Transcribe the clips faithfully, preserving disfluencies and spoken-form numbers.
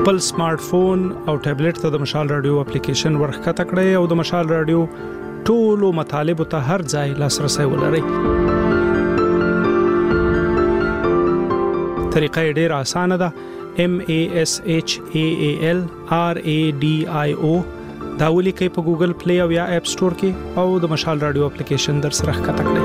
خپل سمارټ فون او ټابلیټ ته د مشال رادیو اپلیکیشن ورخکته کړئ او د مشال رادیو ټولو مطالبه ته هر ځای لاسرسي ولرئ. طریقه ډیره اسانه ده. M A S H A A L R A D I O دا ولیکئ په ګوګل پلی او یا اپ سٹور کې او د مشال رادیو اپلیکیشن در سره ښکته کړئ.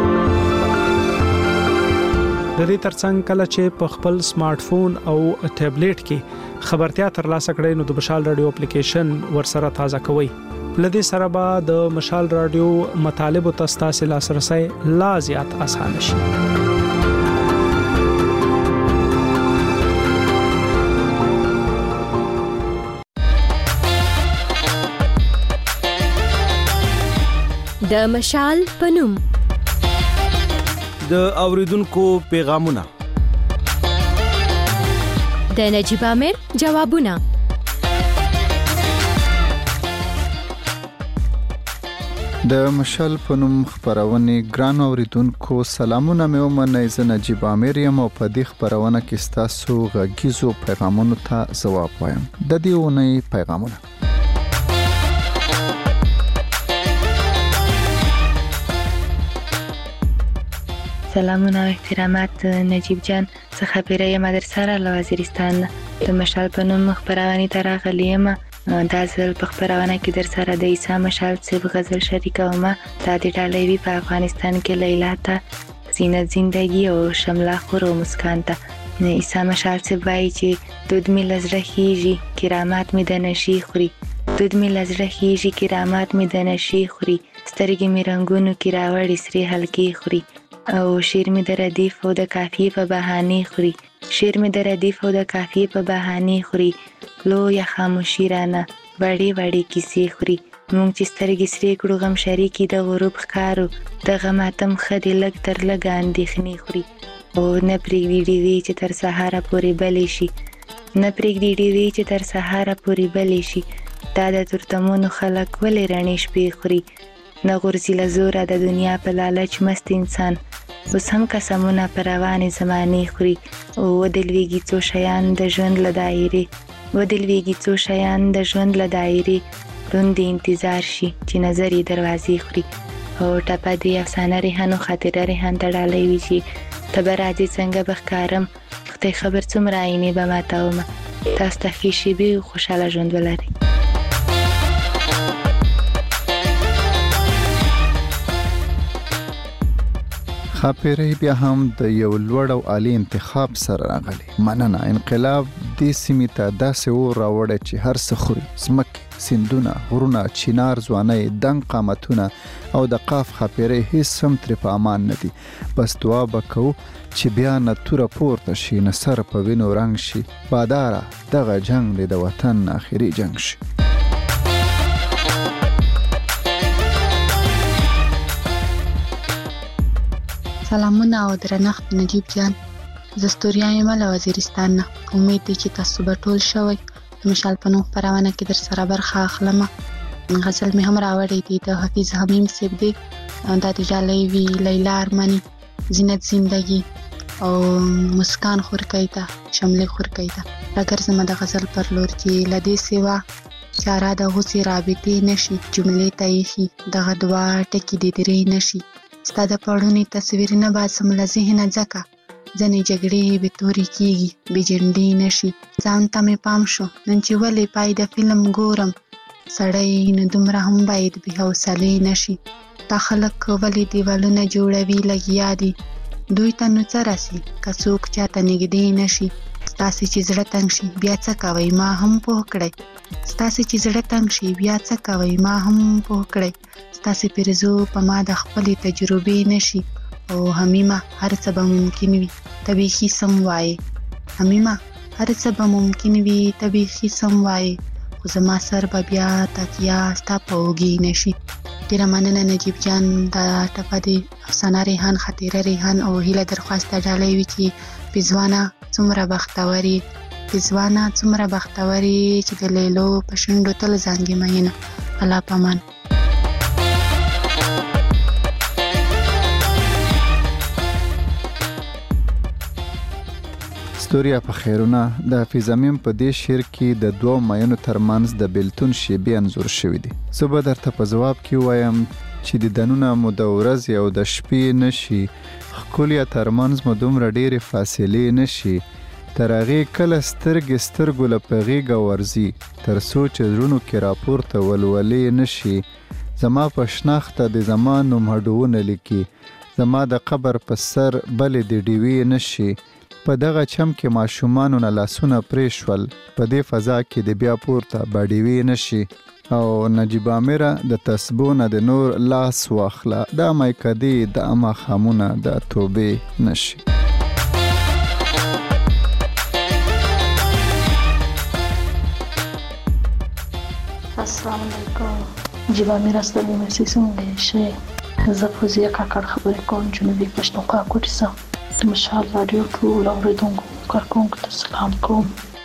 د دې ترڅنګ کله چې په خپل سمارټ فون او ټابلیټ کې خبرتیا ترلاسه کړئ نو د مشال رادیو اپلیکیشن ورسره تازه کوئ. لدې سره به د مشال رادیو مطالبه تاسو لاسرسي لا زیات آسان شي. د مشال پنوم د اوریدونکو پیغامونه د نجیب امیر جوابونه د مشال پنوم خبرونه ګران اوریدونکو سلامونه مې ومنئ. زه نجیب امیر یم او په دې خبرونه کې ستاسو غږیزو پیغامونو ته ځواب وایم. د دې ونې پیغامونه سلامونه او احترامات نجیب جان څخه پیره یم در سره له وزیرستان د مشال پنوم خبرونه ته راغلی یم. دا ځل په خبرونه کې در سره د عیسی مشال صاحب غزل شریکه ومه. دا د ډالوي په افغانستان کې لیلا ته زینت زندگی او شمله خور او مسکان ته عیسی مشال صاحب وایي چې دود می لزړه خيږي کرامات می د نشي خوري دود می لزړه خيږي کرامات می د نشي خوري سترګې می رنگونو کې راوړي سری هلکی خوري او شیر می د ردیف او د کافی په بهانه خوري شیر می د ردیف او د کافی په بهانه خوري لو یا خاموشی رانه وړي وړي کیسې خوري مونږ چې سترګې سری کړو غم شریکی د غروب ښکارو د غماتم خدي لګ تر لګ اندېخنې خوري او نه پرېږدي ډیوې چې تر سهاره پورې بلې شي نه پرېږدي ډیوې چې تر سهاره پورې بلې شي دا د تورتمونو خلک ولې رڼې شپې خوري نه غورځي له زوره د دنیا په لالچ مست انسان اوس هم قسمونه په روانې زمانې خوري او ودلویږي څو شیان د ژوند له دایرې ودلویږي څو شیان د ژوند له دایرې روند انتظار شي چې نظر یې دروازې خوري او ټپه دې افسانه ریحان او خاطره ریحان ته ډالۍ وي چې ته به راځې څنګه به ښکارم خدای خبر څومره عینې به ماتومه تاسو ته ښې شېبې او خوشحاله ژوند ولرئ. خاپیری بیا هم د یو لوړ او عالی انتخاب سره راغلی. مننه. انقلاب دې سیمې ته داسې اور راوړی چې هر څه خوري، ځمکې، سیندونه، غرونه، چینار ځوانۍ، دنګ قامتونه او د قاف خاپیری هیڅ هم ترې په امان نه دي. بس دعا به کوو چې بیا نه توره پورته شي نه سر په وینو رنګ شي. باداره دغه جنګ دې د وطن آخري جنګ شي. سلامونه او درنښت نجیب جان. زه ستوریا یم له وزیرستان نه. امید دی چې تاسو به ټول شوئ. د مشال پنوم خپرونه کې در سره برخه اخلم. غزل مې هم راوړی دی د حفیظ حمیم صاحب دی. دا د ډالوي لیلا ارمانی زینت زندگی او مسکان خورکۍ ته شملې خورکۍ ته راګرځم د غزل پر لور چې لدې سیوا چاره د غوسې رابطې نشي جملې ته ایښي دغه دوه ټکي دې درې نشي ستا د پړونې تصویر نه باسم له ذهنه ځکه ځنې جګړې بې تورې کېږي بې جنډې نشي ځان ته مې پام شو نن چې ولې پای د فلم ګورم سړی نو دومره هم باید بې حوصلې نشي دا خلک ولې دیوالونه جوړوي لګیا دي دوی ته نو څه رسي که څوک چاته نږدې نشي ستاسې چې زړه تنګ شي بیا څه کوئ ما هم پوه کړئ ستاسې چې زړه تنګ شي بیا څه کوئ ما هم پوه کړئ ستاسې پرزو په ما د خپلې تجربې نشي او حمیمه هر څه به ممکن وي ته بیخي سم وایې حمیمه هر څه به ممکن وي ته بیخي سم وایې خو زما سر به بیا تکیه ستا په اوږې نشي ډېره مننه نجیب جان دا ټپه د افسانه ریحان خطیره ریحان او هیله درخواست ډالۍ وي چې پېزوانه څومره بختورې پېزوانه څومره بختورې چې د لیلو په شونډو تل زانګې مینه الله پامان ستوریا په خیرونه د حافظ امین په دې شعر کې د دوه ماینو ترمنځ د بیلتون شیبې انځور شوی دی. زه به درته په ځواب کې وایم چې د دنونه مو د ورځې او د شپې نشي، ښکلیا ترمنځ مو دومره ډېرې فاصلې نشي، تر هغې کله سترګې سترګو له په غېږه ورځي، تر څو چې زړونو کې راپورته ولولې نشي، زما په شناخته د زما نوم هډوونه لیکي، زما د قبر په سر بلې د ډیوې نشي، په دغه چم کې ماشومانو نه لاسونه پرې شول، په دې فضا کې د بیا پورته بډیوې نشي. او نجیب عامره د تسبو نه د نور لاس واخله، دا مایکدې د اما خامونه د توبې نشي. السلام علیکم. نجیب عامره ستړي مسي څنګه شئ؟ زه فوزیه کاکړ خبرې کوم، جنوبي پښتونخوا کوټ څخه. د مشال راډیو ټول اوریدونکو کارکوونکو ته سلام کوم.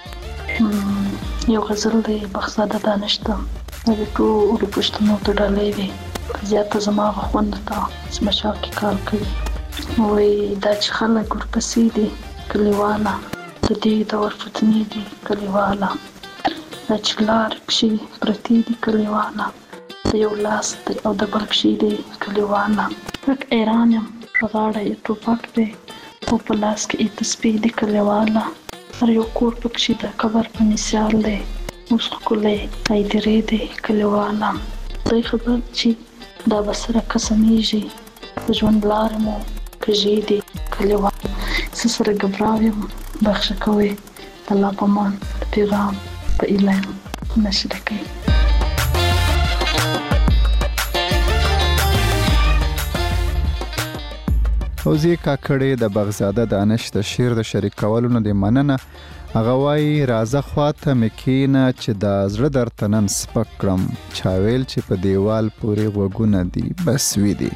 یو غزل دی بخزاده دانش ته، د ټولو پښتنو ته ډالۍ وي، زیاته زما هغه خوند ته چې مشال کې کار کوي. وایي دا چې خلک ورپسې دي کلیواله، د دې دور فتنې دي کلیواله، دا چې لارې پکښې پرتې دي کلیواله، د یو لاس دی او د بل پښې دي کلیواله، لک ایران یم په غاړه یې ټوپک دی او په لاس کې یې تسبیح دي کلیواله، هر یو کور پکښې د قبر په مثال دی، اوس ښکلی هایدرې دی کلیواله، دی خبر چې دا به سره قسمیږي، د ژوند لارې مو کږې دي کلیواله، زه سره ګبراو یم بخښه کوئ، د الله په امان د پیغام په ایله یم نشر کوي. فوزیه کاکړې د بغزاده دانش د شعر د شریکولو نه د مننه. هغه وایي راځه خواته مې کښېنه چې دا زړه درته نن سپک کړم، چا ویل چې په دیوال پورې غوږونه دي بس وي دي.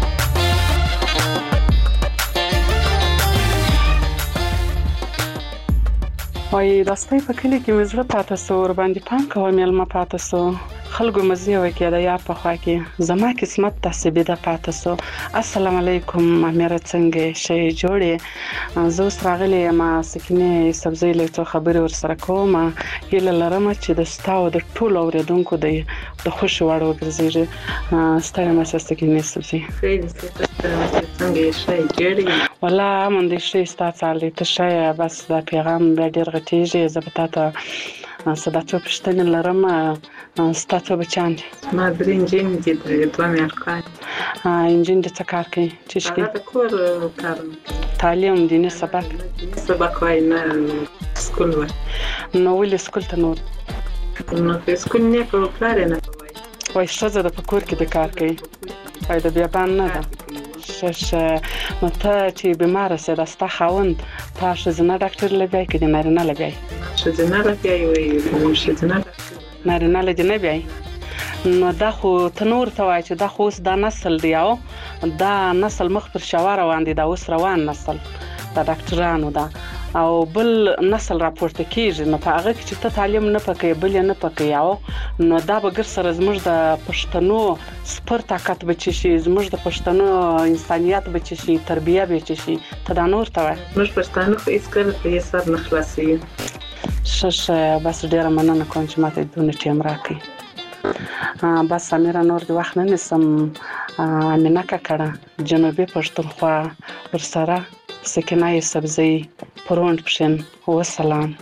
وایي داستی په کلي کې مې زړه پاته سو، ورباندې پام کوه مېلمه پاته سو، خلکو مزې وکړې د یار په خوا کې، زما قسمت داسې بېده پاته سو. السلام علیکم امیره څنګه شئ جوړې؟ زه اوس راغلې یم سکینې سبزۍ له څو خبرې ورسره کوم، هیله لرم چې د ستا او د ټولو اورېدونکو د د خوښې وړ وګرځېږي. ستړې مه سه سکینې سبزۍ. څنګه شئ جوړې؟ والله امن دې ښه ستا څه حال دی؟ ته ښه یې؟ بس دا پیغام بیا ډېر غټېږي، زه به تا ته څه دا څو پوښتنې لرم. ستا څو بچیان دي؟ ما درې نجونې دي، دوه مې هلکان دي. نجونې دې څه کار کوي؟ څه شي کوي؟ هغه د کور کار. تعلیم دیني سبق؟ سبق وایي نه، سکول وایي. نو ولې سکول ته نه؟ نو په سکول نه کوي، پلار یې نه کوي. وایي ښځه د په کور کې د کار کوي، وایي د بیابان نه ده. ښه، نو ته چې بیماره سې دا ستا خاوند تا ښځینه ډاکټر لګوي که د نارینه لګوي؟ ښځینه لګوي، وایي ښځینه نارینه له دې نه بیایي. نو دا خو ته نور ته وایي چې دا خو اوس دا نسل دی، او دا نسل مخ پر شوا روان دی، دا اوس روان نسل د ډاکټرانو ده، او بل نسل راپورته کېږي، نو په هغه کې چې ته تعلیم نه پکوي بل یې نه پکوي، او نو دا به ګر سره زموږ د پښتنو سپر طاقت به چې شي، زموږ د پښتنو انسانیت به چې شي، تربیه به چې شي، ته دا نور ته وایي. موږ پښتانه خو هېڅکله په حساب نه خلاصوي. ښه ښه، بس ډېره مننه کوم چې ماته دونه ټیم راکوي. بس امیره نور د وخت نه نیسم. امینه کاکړه جنوبي پښتونخوا، ورسره سکینه سبزۍ پروند پښین. وسلام.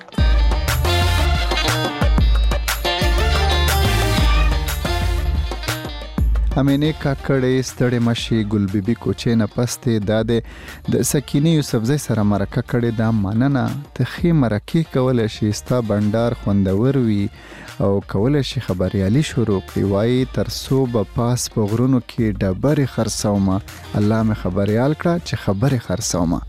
امینه کاکړې ستړې مشي ګل بیبي کوچې نه پستې دا د سکینې یوسفزۍ سره مرکه کړې، دا مننه. ته ښې مرکې کولی شي، ستا بنډار خوندور وي او کولی شي خبریالي شروع کړي. وایي تر څو به پاس په غرونو کې ډبرې خرڅومه، الله مې خبریال کړه چې خبرې خرڅومه.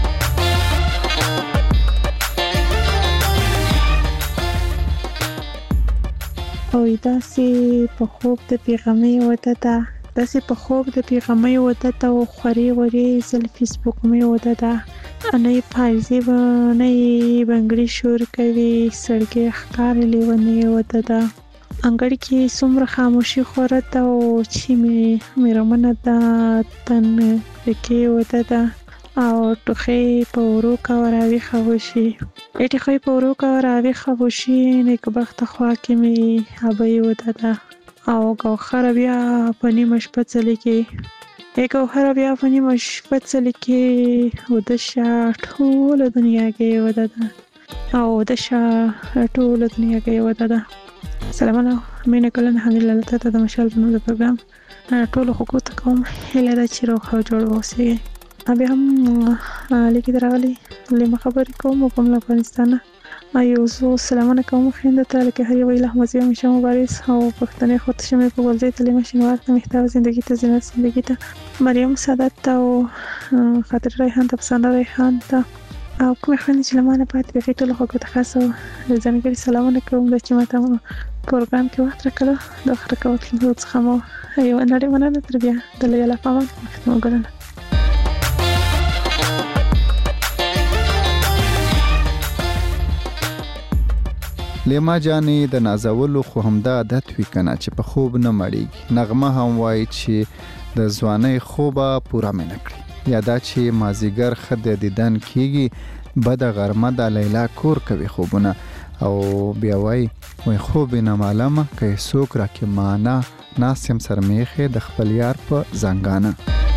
او داسې په خوب د پیغامي وته ته داسې په خوب د پیغامي وته ته او خوري وري زل فیسبوک مې وته ته نه پایزي و نه بنگړي شور کوي سړګي ښکار لیونی وته ته انګړ کې څومره خاموشي خورته او چې مې مېرمنه ده تن کې وته ته او ټوخی په ورو کا راوي خوشي اټي خو په ورو کا راوي خوشي نیک بخت خوا کې می ابي ودا او ګوخر بیا په نیمه شپه څلې کې یک ګوخر بیا په نیمه شپه څلې کې ود شا ټول دنیا کې ودا او د شا ټول دنیا کې ودا. سلام علیکم مینه کلن الحمدلله ته د مشال په نوم پروګرام ټول حقوق کوم هله را چې روخه جوړ اوسئ. ابي هم لیکي دراغلي لمه خبرې کوم کوم افغانستان ایو زو سلام علیکم خنده ته لکه هي ویله مزه مشه مبارز او پښتنې خود شمه په ولزي تلمه شنوار ته محتوا زندگی ته زینت زندگی ته مریم سعادت او خاطر ریحان ته پسند ریحان ته او کوم خنده چې لمانه پات به ټول حقوق ته خاصه ځانګړي سلام علیکم د چې ماته پروګرام کې وخت راکړه د اخر کوت له څخه مو ایو نړۍ مننه تر بیا د لیلا پامان مخنو ګرنه. لیما جانې د نازولو خو همدا عادت وی کنه چې په خوب نه مړیږي. نغمه هم وایي چې د ځوانۍ خوبه پوره مې نکړي یا دا چې مازیګر خد دیدن کیږي بد غرمه د لیلا کور کوي خوبونه او بیا وایي وای خوب نه معلومه کې څوک راکې معنا ناسم سرمیخه د خپل یار په زنګانه.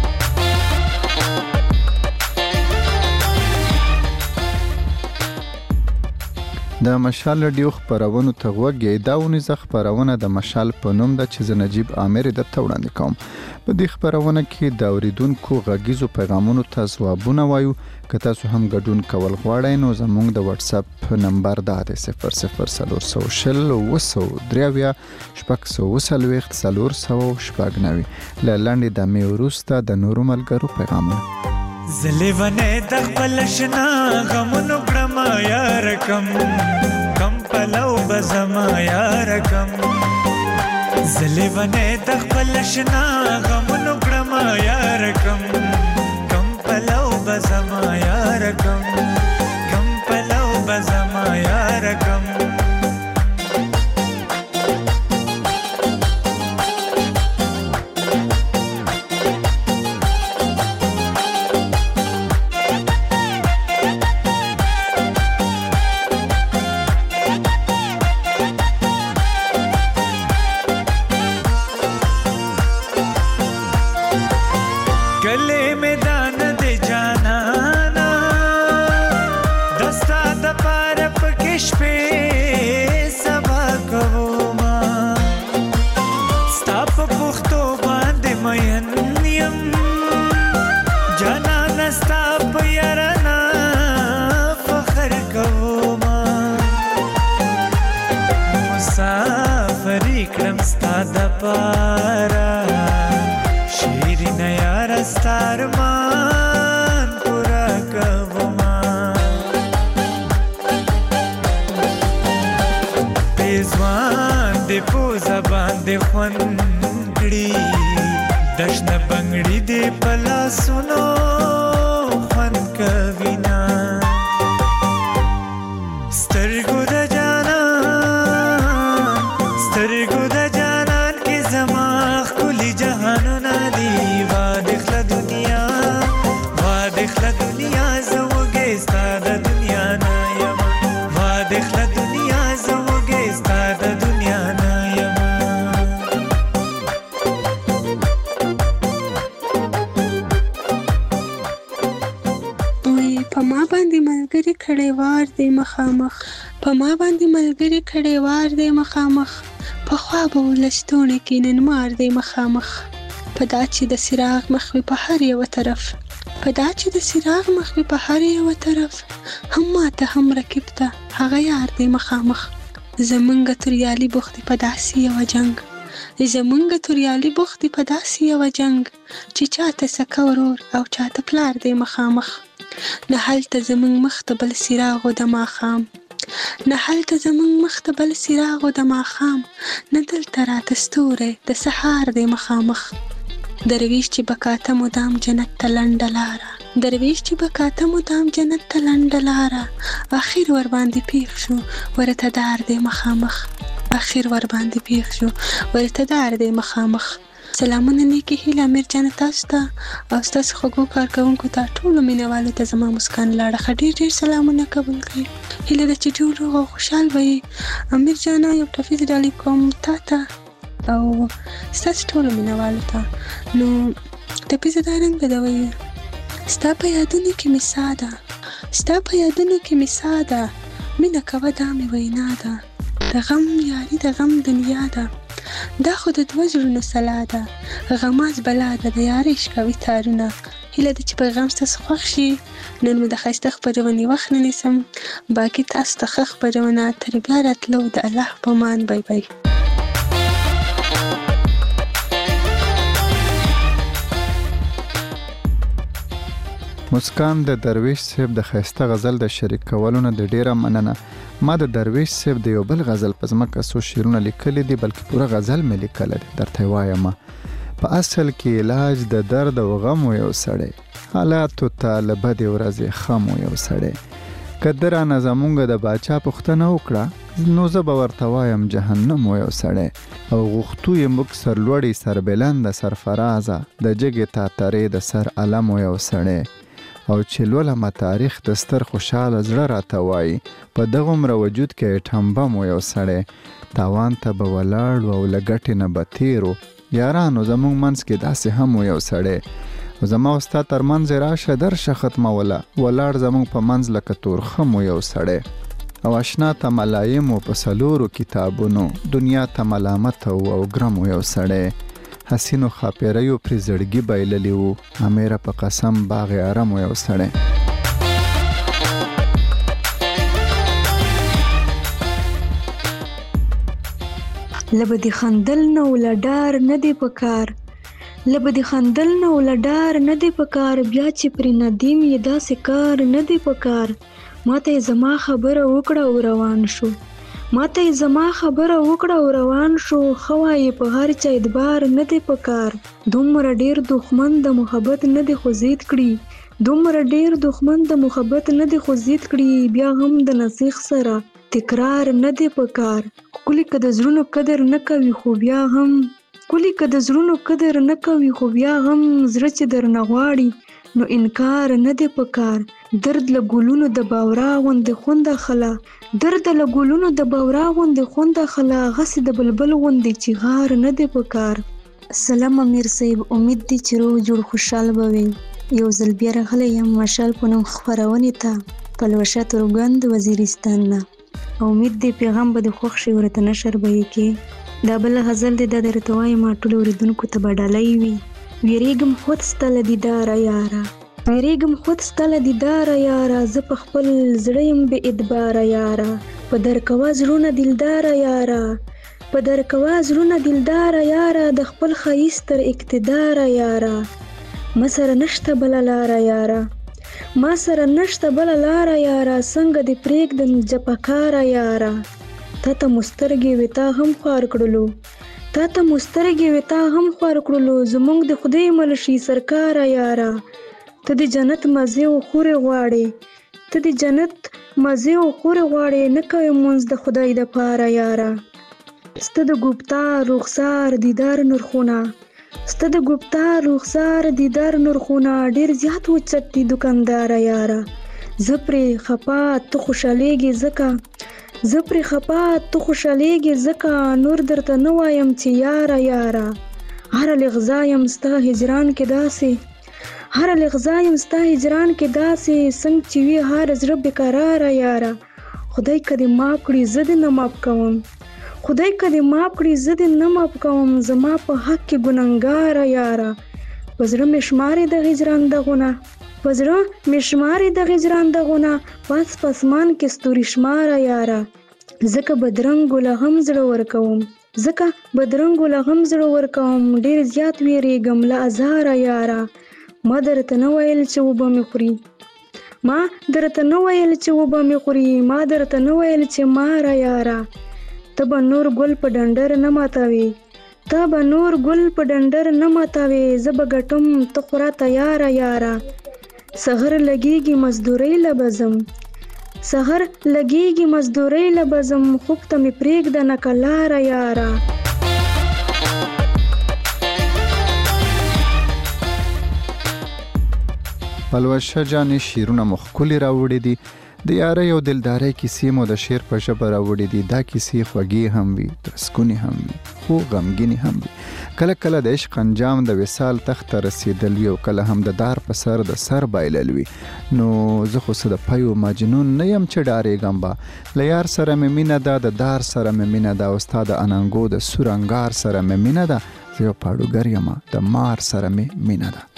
د مشال رادیو خبرونو ته وګورئ. دا ونیزه خبرونه د مشال په نوم د چې نجیب عامر د توړاندې کوم. په دې خبرونه کې د اوریدونکو غږیزو پیغامونو ته ځوابونه وایو. که تاسو هم ګډون کول غواړئ نو زموږ د واتس اپ نمبر دا دی صفر صفر صفر شل وسو دریاویا شپږ سوه وسلويخت څلور سوه شپږ نوي. له لنډې دمې وروسته د نورو ملګرو پیغامونه. زلیونه د خپل شنا غمونو کړم یار کم کم پلو بزما یار کم. زلیونه د خپل شنا غمونو کړم یار کم کم پلو بزما یار کم کم پلو بزما یار کم. دشنه بنگړي دې پلا سنو خون کوینا سترګو د جانان سترګو د جانان کې زما خولي جهانونه دی وا دخله دنیا وا دخله دنیا زوګې ستاد دنیا نه یم وا دخله دنیا زوګې ستاد دنیا نه یم. ملګری کړي وار دې مخامخ په ما باندې ملګری کړي وار دې مخامخ په خوا به ولستونه کې نن مار دې مخامخ په دا چې د سراغ مخ په هر یو طرف په دا چې د سراغ مخ په هر یو طرف هم ماته هم رکب ته هغه یار دې مخامخ. زمونږ تریالي بوختي په داسې یو جنگ زمونږ تریالي بوختي په داسې یو جنگ چې چاته سکه ورور او چاته پلار دې مخامخ. نه هلته زمونږ مخ ته بل سراغ د ماښام نه هلته زمونږ مخ ته بل سراغ د ماښام نه دلته راته ستوری د سهار دې مخامخ. درویش چې بکاته مدام جنت ته لنډه لاره درویش چې بکاته مدام جنت ته لنډه لاره اخر ور باندې پیښ شو ورته دار دې مخامخ اخر ور باندې پیښ شو ورته دار دې مخامخ. سلامونه نیکې هیله امیر جان تاسو ته او ستاسو خوږو کارکوونکو ته ټولو مینوالو ته زما مسکان لاړه ښه ډېر ډېر سلامونه قبول کړئ. هیله ده چې ټول روغ او خوشحال به یې. امیر جانه یو ټفیز ډالۍ کوم تا ته او ستاسو ټولو مینوالو ته. نو ټپیزه دا رنګ بدوي ستا په یادونو کې مې ساه ده، ستا په یادونو کې مې ساه ده، مینه کوه دا مې وینا ده، د غم یاري د غم دنیا ده، دا خو د دوه زړونو سلا ده، غماز بلا ده د یارۍ شکوي تارونه. هیله ده چې پیغام ستاسو خوښ شي. نن مې د ښایسته خپرونې وخت نه نیسم، باقي تاسو ته ښه خپرونه تر بیا راتلو د الله په امان. بای بای. مسکان د درویش صاحب د ښایسته غزل د شریک کولو نه د ډیره مننه. ما د درویش صاحب د یو بل غزل په ځمکه څو شعرونه لیکلي دي، بلکې پوره غزل مې لیکلی دی، درته وایم. په اصل کې علاج د درد او غم یو سړی، حالاتو ته له بدې ورځې خم یو سړی. که ده رانه زمونږ د باچا پوښتنه وکړه، نو زه به ورته وایم جهنم یو سړی. او غوښتو یې موږ سرلوړي سربلنده سرفرازه، د جګې تاترې د سر علم یو سړی. او چې لولمه تاریخ د ستر خوشحاله زړه راته وایي، په دغومره وجود کې ټمبه مو یو سړی. تاوان ته به ولاړ او له ګټې نه به تیرو، یارانو زمونږ منځ کې داسې هم یو سړی. او زما او ستا تر منځ راشه درشه ختموله، ولاړ زمونږ په منځ لکه تورخم یو سړی. او اشنا ته ملایمو په څلورو کتابونو، دنیا ته ملامت او ګرم یو سړی. حسینو خاپیریو پرې زړګي بایللی وو، امیره په قسم باغ ارم یو سړی. لبه دې خندل نه وله ډار نه دی پکار، لبه دې خندل نه وله ډار نه دی پکار، بیا چې پرې ندیم یې داسې کار نه دی پکار. ماته یې زما خبره وکړه او روان شو، ماته یې زما خبره وکړه او روان شو. ښه وایې په هر چا اعتبار نه دی پکار، دومره ډېر دښمن د محبت نه دی خو زید کړي، دومره ډېر دښمن د محبت نه دی خو زید کړي. بیا هم د نسیخ سره تکرار نه دی پکار. کلی که د زړونو قدر نه کوي خو بیا هم، کلی که د زړونو قدر نه کوي خو بیا هم، زړه چې درنه غواړي نو انکار نه دی پکار. درد له ګلونو د باورا غوندې خونده خلا، درد له ګلونو د باورا غوندې خونده خلا، غسې د بلبل غوندې چې غار نه دی پکار. سلام امیر صاحب، امید دی چې روغ جوړ خوشحال به وي. یو ځل بیا راغلی یم مشال په نوم خپرونې ته، پلوشه تروګند وزیرستان نه. امید دی پیغام به د خوښ شي، ورته نشر به یې کې. دا بله غزل دی، دا درته وایم ټولو اورېدونکو ته به ډالۍ وي. ویریږم خود ستا له دیداره یاره، ویریږم خود ستا له دیداره یاره، زه په خپل زړه یم بې اعتباره یاره. په درکوه زړونه دلداره یاره، په درکوه زړونه دلداره یاره، د خپل ښایست تر اقتداره یاره. ما سره نشته بله لاره یاره، ما سره نشته بله لاره یاره، څنګه دې پرېږدم جپهکاره یاره. تا ته مو سترګې وې تا هم خوار کړلو، تا ته مو سترګې وې تا هم خوار کړلو، زموږ د خدای مل شي سرکاره یاره. ته د جنت مزې او خورې غواړې، ته د جنت مزې او خورې غواړې، نه کوې مونځ د خدای دپاره یاره. سته د ګفتار رخسار دیدار نرخونه، سته د ګفتار رخسار دیدار نرخونه، ډېر زیات وچت دي دکانداره یاره. زه پرې خفا ته خوشحالېږې ځکه، زه پرې خفا ته خوشحالېږې ځکه، نور درته نه وایم چې یاره یاره. هره لغزه یم ستا هجران کې داسې، هر لغزه یم ستا هجران کې داسې، څنګه چې وي هر زړه بېقراره یاره. خدای که دې معاف کړي زه دې نه معاف کوم، خدای که دې معاف کړي زه دې نه معاف کوم، زما په حق کې ګنهګاره یاره. په زړه مې شمارې د هجران دغونه، په زړه مې شمارې د هجران دغونه، پاس په اسمان کې ستوري شماره یاره. ځکه بدرنګو له هم زړه ورکوم، ځکه بدرنګو له هم زړه ورکوم، ډېر زیات ویرېږم له ازاره یاره. ما درته نه ویل چې وبه مې خوري، ما درته نه ویل چې وبه مې خوري، ما درته نه ویل چې ماره یاره. ته به نور ګل په ډنډر نه ماتوې، ته به نور ګل په ډنډر نه ماتوې، زه به ګټم ته خورا تیاره یاره. سحر لګېږي مزدورۍ له بزم، سحر لګېږي مزدورۍ له بزم، خوب ته مې پرېږده نه که لاره یاره. پلوشه جانې شیرونه مو ښکلي راوړي دي، د یارۍ او دلدارۍ کیسې مو د شعر په ژبه راوړي دي. دا کیسې خوږې هم وي، ترسکونې هم وي، خو غمګینې هم وي. کله کله د عشق انجام د وصال تخت ته رسېدل وي او کله هم د دار په سر د سر بایلل وي. نو زه خو څه د پیو مجنون نه یم چې ډارېږم به، له یار سره مې مینه ده، د دار سره مې مینه ده، او ستا د اننګو د سور انګار سره مې مینه ده. زه یو پاړوګر یم، د مار سره مې مینه ده.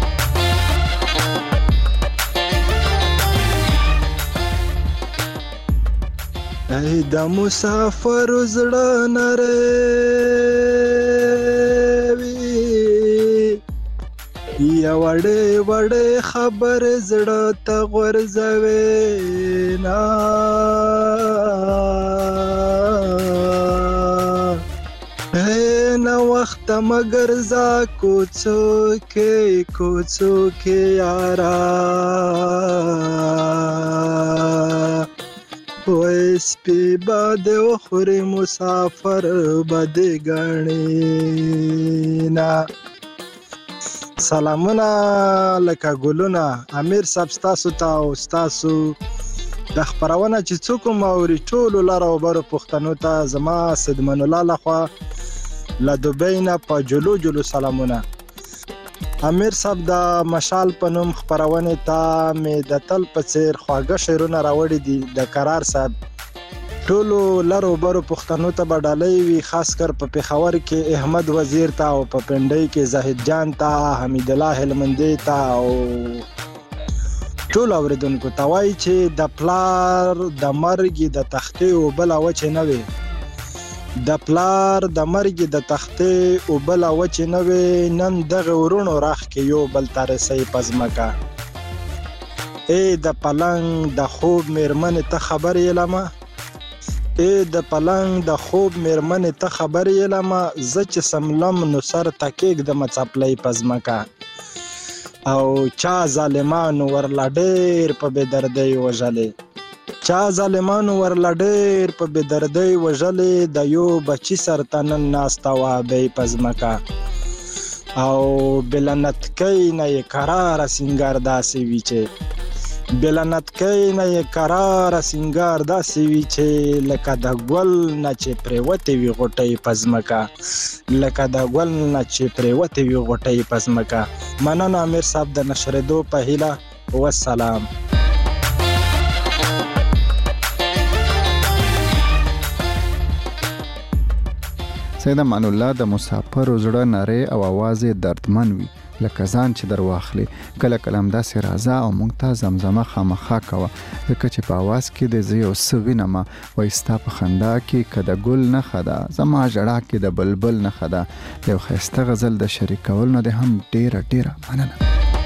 ای د مسافر زړه نری وي، یا وړې وړې خبر زړه ته غورځوي نه. ای نه وخت مګر زا کوڅو کې کوڅو کې یارا، وای سپی باد وخوري مسافر بد غنی نا. سلامونه لکه ګلونه امیر صاحب ستاسو ته او ستاسو د خبرونه چې څوک موري ټولو لاره او بر پښتنو ته زما صدمن الله لخوا له دوبۍ نه په جلو جلو سلامونه. امیر صاحب د مشال په نوم خبرونه ته مې د تل په څیر خواږه شعرونه راوړي دي. د قرار صاحب ټولو لارو برو پښتنو ته بدالۍ وي، خاص کر په پېښور کې احمد وزیر ته او په پنډۍ کې زاهد جان ته، حمید الله هلمندي ته او ټول اوریدونکو ته وایي چې د پلار د مرګ د تختې او بل وچه نه وي، د پلار د مرګ د تختې او بل وچه نه وي. نن دغه ورونو راخ کې یو بل ترسي پزمکا. اے د پلنګ د خوب میرمن ته خبر یلما، اے د پلنګ د خوب میرمن ته خبر یلما، ز چې سملم نو سر تکیک د مڅپلې پزمکا. او چا ظالمانو ورلا ډېر په بېدردۍ وژلې، چا ظالمانو ورلا ډېر په بېدردۍ وژلې، د یو بچي سرته نن ناسته وه بې پزمکا. او بلنتکۍ نه یې کراره سینګار داسې وي چې، بلنتکۍ نه یې کراره سینګار داسې وي چې لکه د ګل نه چې پرېوتې وي غوټۍ پزمکا، لکه د ګل نه چې پرېوتې وي غوټۍ پزمکا. مننه امیر صاحب د نشرېدو په هیله، والسلام. سید امان الله د مسافر زړه نری او आवाज دردمن وي، لکه ځان چې در واخلي. کله کله هم داسې راځه او موږ ته زمزمه خامخا کوه، ځکه چې په आवाज کې د زه یو څه وینم، وایي ستا په خندا کې که د ګل نښه ده، زما ژړا کې د بلبل نښه ده. یو ښایسته غزل د شریکولو نه دی هم ډېره ډېره مننه.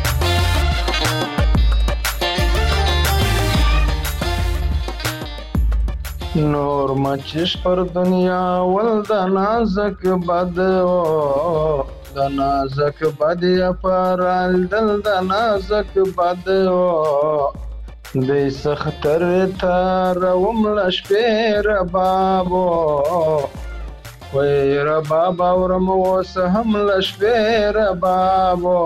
نور مچش پر دنیا ول د نازک بد او د نازک بد اپرال دل د نازک بد او د سختر تر ومل شپیر بابو وای رباب اورم وس هم لشپیر بابو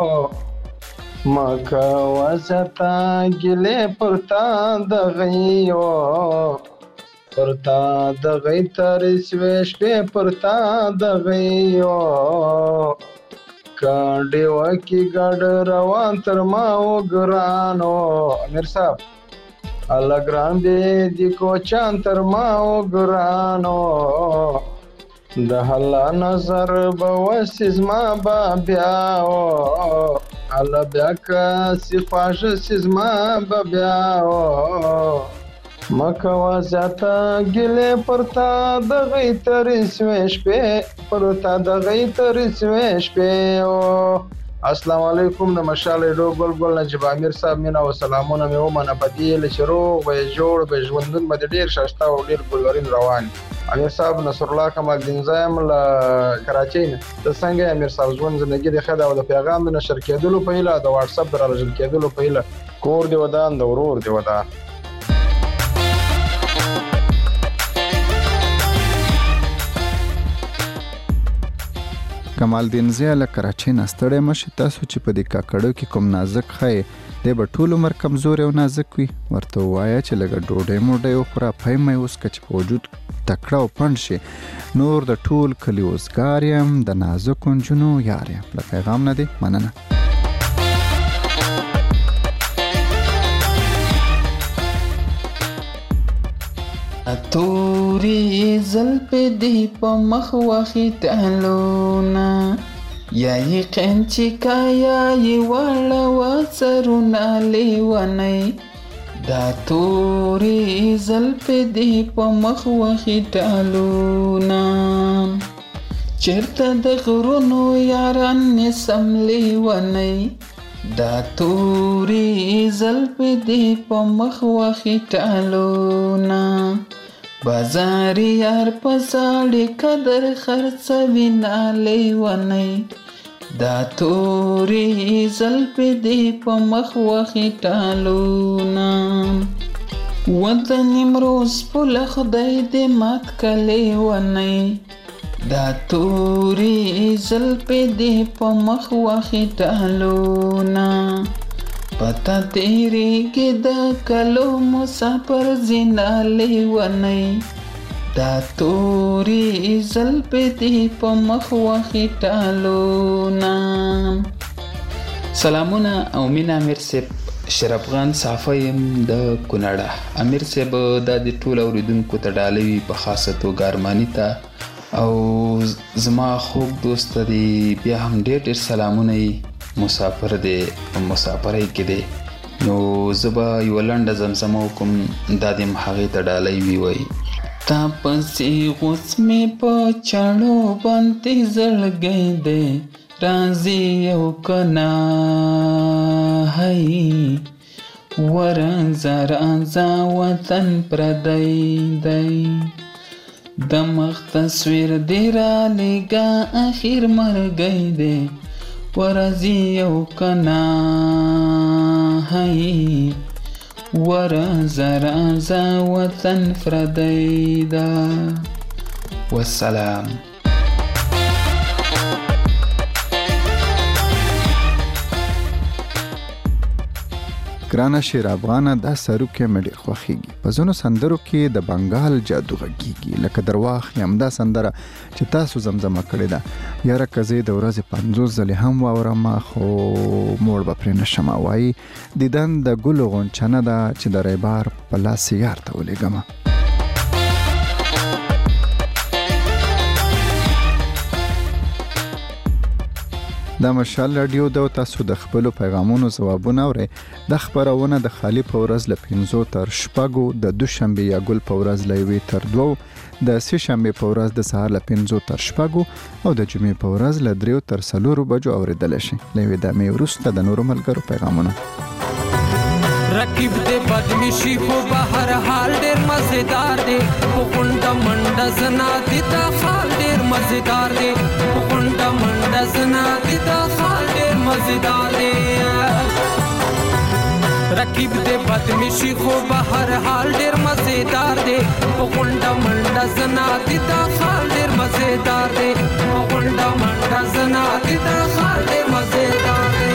مکا وستا گله پرتا دغیو پرتا دغی تر سویش پی پرتا دغیو کانڈی وکی گڑ روان تر ماو گرانو امیر صاحب اللہ گران دی دی کوچان تر ماو گرانو دهلا نظر بوسیز ما با بیاو اللہ بیاکا سفاش سیز ما با بیاو مکوا زیاتا گلے پرتا دغی ترسویش پی پرتا دغی ترسویش پی السلام علیکم د مشال ډو ګل ګل نجیب امیر صاحب مینا و سلامونه مې ومنه بدیل شروع و جوړ به ژوندون به ډیر شاشتا او ډیر ګلورین روان امیر صاحب نصر الله کمال دین زایم ل کراچۍ نه د څنګه امیر صاحب ژوند زندگی د خدا او د پیغام د نشر کېدلو په اله د واتس اپ درلجل کېدلو په اله کور دی ودان د ورور دی ودان کمال الدین ضیا له کراچۍ نه ستړی مشي. تاسو چې په دې کاکړو کې کوم نازک خای دی به ټول عمر کمزور او نازک وي، ورته وایه چې لږه ډوډۍ موډۍ وخوره، پیم یې اوسکه چې په وجود تکړه او پنډ شي. نور د ټول کلي اوزګار یم، د نازکو نجونو یار یم. له پیغام نه دی مننه. توري زلپ دی په مخ وخی تهلونا، یا یقین چې کایا یې واړه وسرونه لیونی. دا توري زلپ دی په مخ وخی تهلونا، چرته د غرونو یاران نسم لیونی. دا توري زلپ دی په مخ وخی تهلونا، بازاری یار پساڑی قدر خرڅوي نه لیونی. دا توري زلپ دی په مخ وخی ټالونا، وطن امروز پل خدای دی مات کلی ونی. دا توري زلپ دی په مخ وخی ټالونا، پتا تیری کی دا کلو مسافر زینا لیونی. دا توري زلپ دی په مخ وخی ټالونا. سلامونه او مینا امیر صاحب، شرفغان صافه یم د کونړه. امیر صاحب دا د ټول اوریدونکو ته ډالوي په خاصه توګه ارماني ته او زما خوږ دوست دی بیا هم ډېر ډېر سلامونه یي. مسافر دی په مسافرۍ کې دی. نو زه به یوه لنډه زمزمه وکړم، دا دې هم هغې ته ډالۍ وي. وایي تا پسې غوڅ مې په چاړو باندې زړګی دی، راځي یو که نه هی ورځه راځه وطن پردی دی. د مخ تصویر دی رالیږه اخر مرګی دی، ورځي یو که نه هی ورځه راځه وطن پردی ده. والسلام. ګرانه شیر افغانه، دا سروکې مې ډېر خوښېږي. په ځینو سندرو کې د بنګال جادو غږیږي، لکه درواخ یم دا سندره چې تاسو زمزمه کړې ده. یاره که زه د ورځې پنځوس ځلې هم واورم خو موړ به پرې نشم. وایي دیدن د ګلو غونچنه ده چې د ریبار په لاس یار ته ولیږمه. دا مشال رادیو ده او تاسو د خپلو پیغامونو ځوابونه اورئ. دا خپرونه د خالي په ورځ له پنځو تر شپږو، د دوشنبې یا ګل په ورځ له یوې تر دوو، د سې شنبې په ورځ د سهار له پنځو تر شپږو او د جمعې په ورځ له دریو تر څلورو بجو اورېدلی شي. له یوې دمې وروسته د نورو ملګرو پیغامونه. رقیب دې بدمی شي خو به هر حال ډېر مزېدار دی، په غونډه منډه زنا دي دا خال ډېر مزېدار دی، په غونډه منډه زنا دي دا خال ډېر مزېدار دی. رقیب دې بدمی شي خو به هر حال ډېر مزېدار دی، په غونډه منډه زنا دي دا خال ډېر مزېدار دی، په غونډه منډه زنا دي دا خال ډېر مزېدار دی.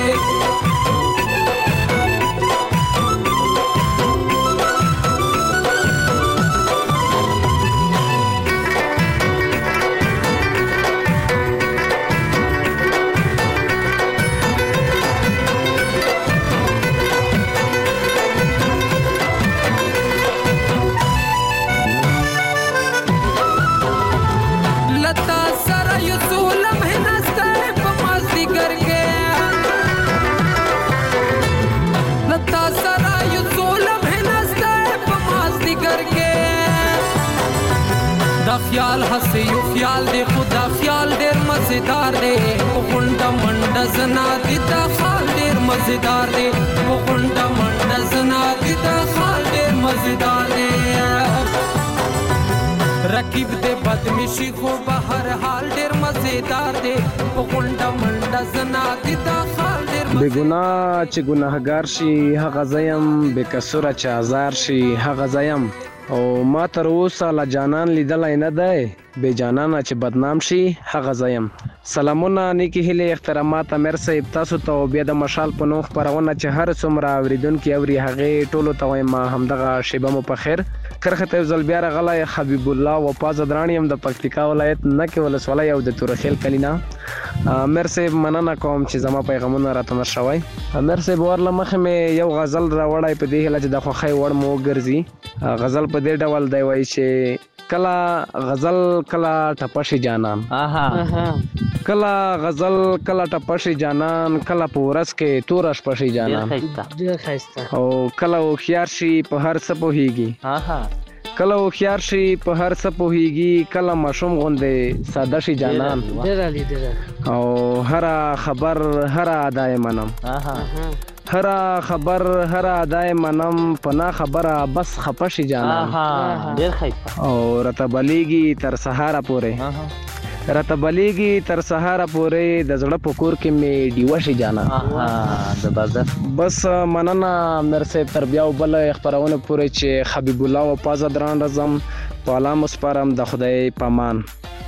خیال هسه یو خیال دی خدا خیال ډیر مزیدار دی، غونډه منډه زنا دی دا خال ډیر مزیدار دی، غونډه منډه زنا دی دا خال ډیر مزیدار دی. رقیب دې بدمی شي خو به هر حال ډیر مزیدار دی، غونډه منډه زنا دی دا خال ډیر بے گناه چې ګناهګار شي هغه زیم، بے قصوره چې آزار شي هغه زیم. او ما تر اوسه لا جانان لیدلی نه دی، بې جانانه چې بدنام شي هغه زه یم. سلامونه، نیکې هیلې، احترامات امیر صاحب تاسو ته او بیا د مشال په نوم خپرونه چې هر څومره اورېدونکي اوري هغې ټولو ته وایم همدغه شیبه مو په خیر. کرښې ته یو ځل بیا راغلی حبیب الله وفا زدران یم د پکتیکا ولایت نکې ولسوالۍ او د تورخیل کلي نه. امیر صاحب مننه کوم چې زما پیغامونه راته نشوئ. امیر صاحب ورله مخې مې یو غزل راوړی په دې هیله چې د خوښۍ وړ مو وګرځي. غزل په دې ډول دی وایي چې کله غزل کله ټپشي جانان، کله غزل کله ټپشي جانان، کله په ورځ کې توره شپه شي جانان، او کله هوښیار شي په هر څه پوهیږي، کله هوښیار شي په هر څه پوهیږي، کله ماشوم غوندې ساده شي جانان، او هر خبر هر ادا یې منم، هر خبر هر ادای منم، پنا خبره بس خپشي جانان، ډیر ښه، او رتبلیږي تر سهار پورې، رتبلیږي تر سهار پورې، د زړه په کور کې می ډیوه شي جانان. زبردست. بس مننه امیر صاحب، تر بیا بل خبرونه پورې چې حبیب الله وفا زدران رزم په الله مسپارم، د خدای پامان.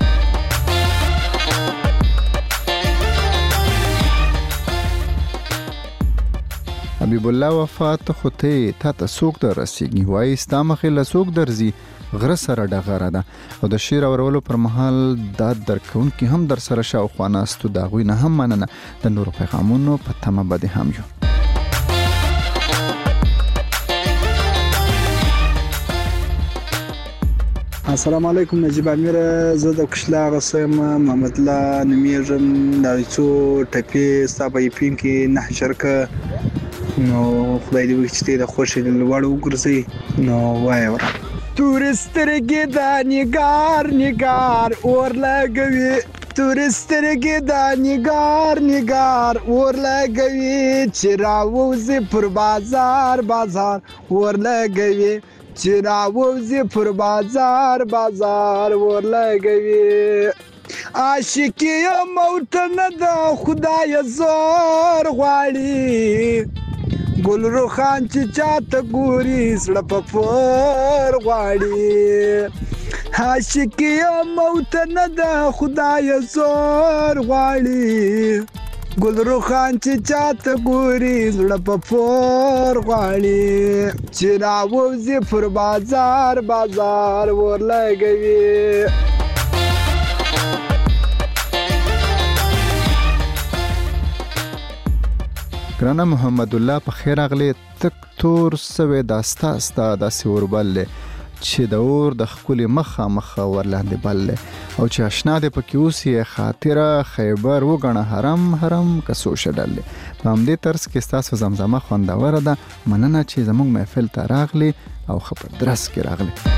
حبیب الله وفا ته خو ته تا ته څوک در رسیږي، وایي ستا مخې له څوک درځي، غره سره ډغره ده. او د شعر اورولو پر مهال داد درکوونکي هم در سره شاوخوا ناستو، د هغوی نه هم مننه. د نورو پیغامونو په تمه به دې هم یو. السلام علیکم نجیب امیر، زه د کشلاغ سم محمد الله نمیږم، د څو ټپې ستا په یپین کې نه شرکه، نو خدای دې وکړي چې د خوښۍ د لوړ وګرځي. نو وایه ورا تورې سترګې د نګار نګار اور لګوي، تورې سترګې د نګار نګار اور لګوي، چې راوځي پر بازار بازار اور لګوي، چې راوځي پر بازار بازار اور لګوي. عاشقي یم او ته نه د خدای زور غواړي، ګل روخان چې چاته ګوري زړه په پور غواړي. عاشقي یم او ته نه د خدای زور غواړي، ګل روخان چې چاته ګوري زړه په پور غواړي، چې راوځي پر بازار بازار اور لګوي. ګرانه محمد الله په خیر راغلی. تک تور سوی داستا ستا داسې اوربل چې د اور د ښکلي مخه مخه ورلاندې بل او چې اشنا دې پکې اوسې خاطره خیبر وګڼه حرم حرم کسو شډل. په همدې طرز کې ستاسو زمزمه خوندوره ده. مننه چې زموږ محفل ته راغلی او ښه په درس کې راغلی.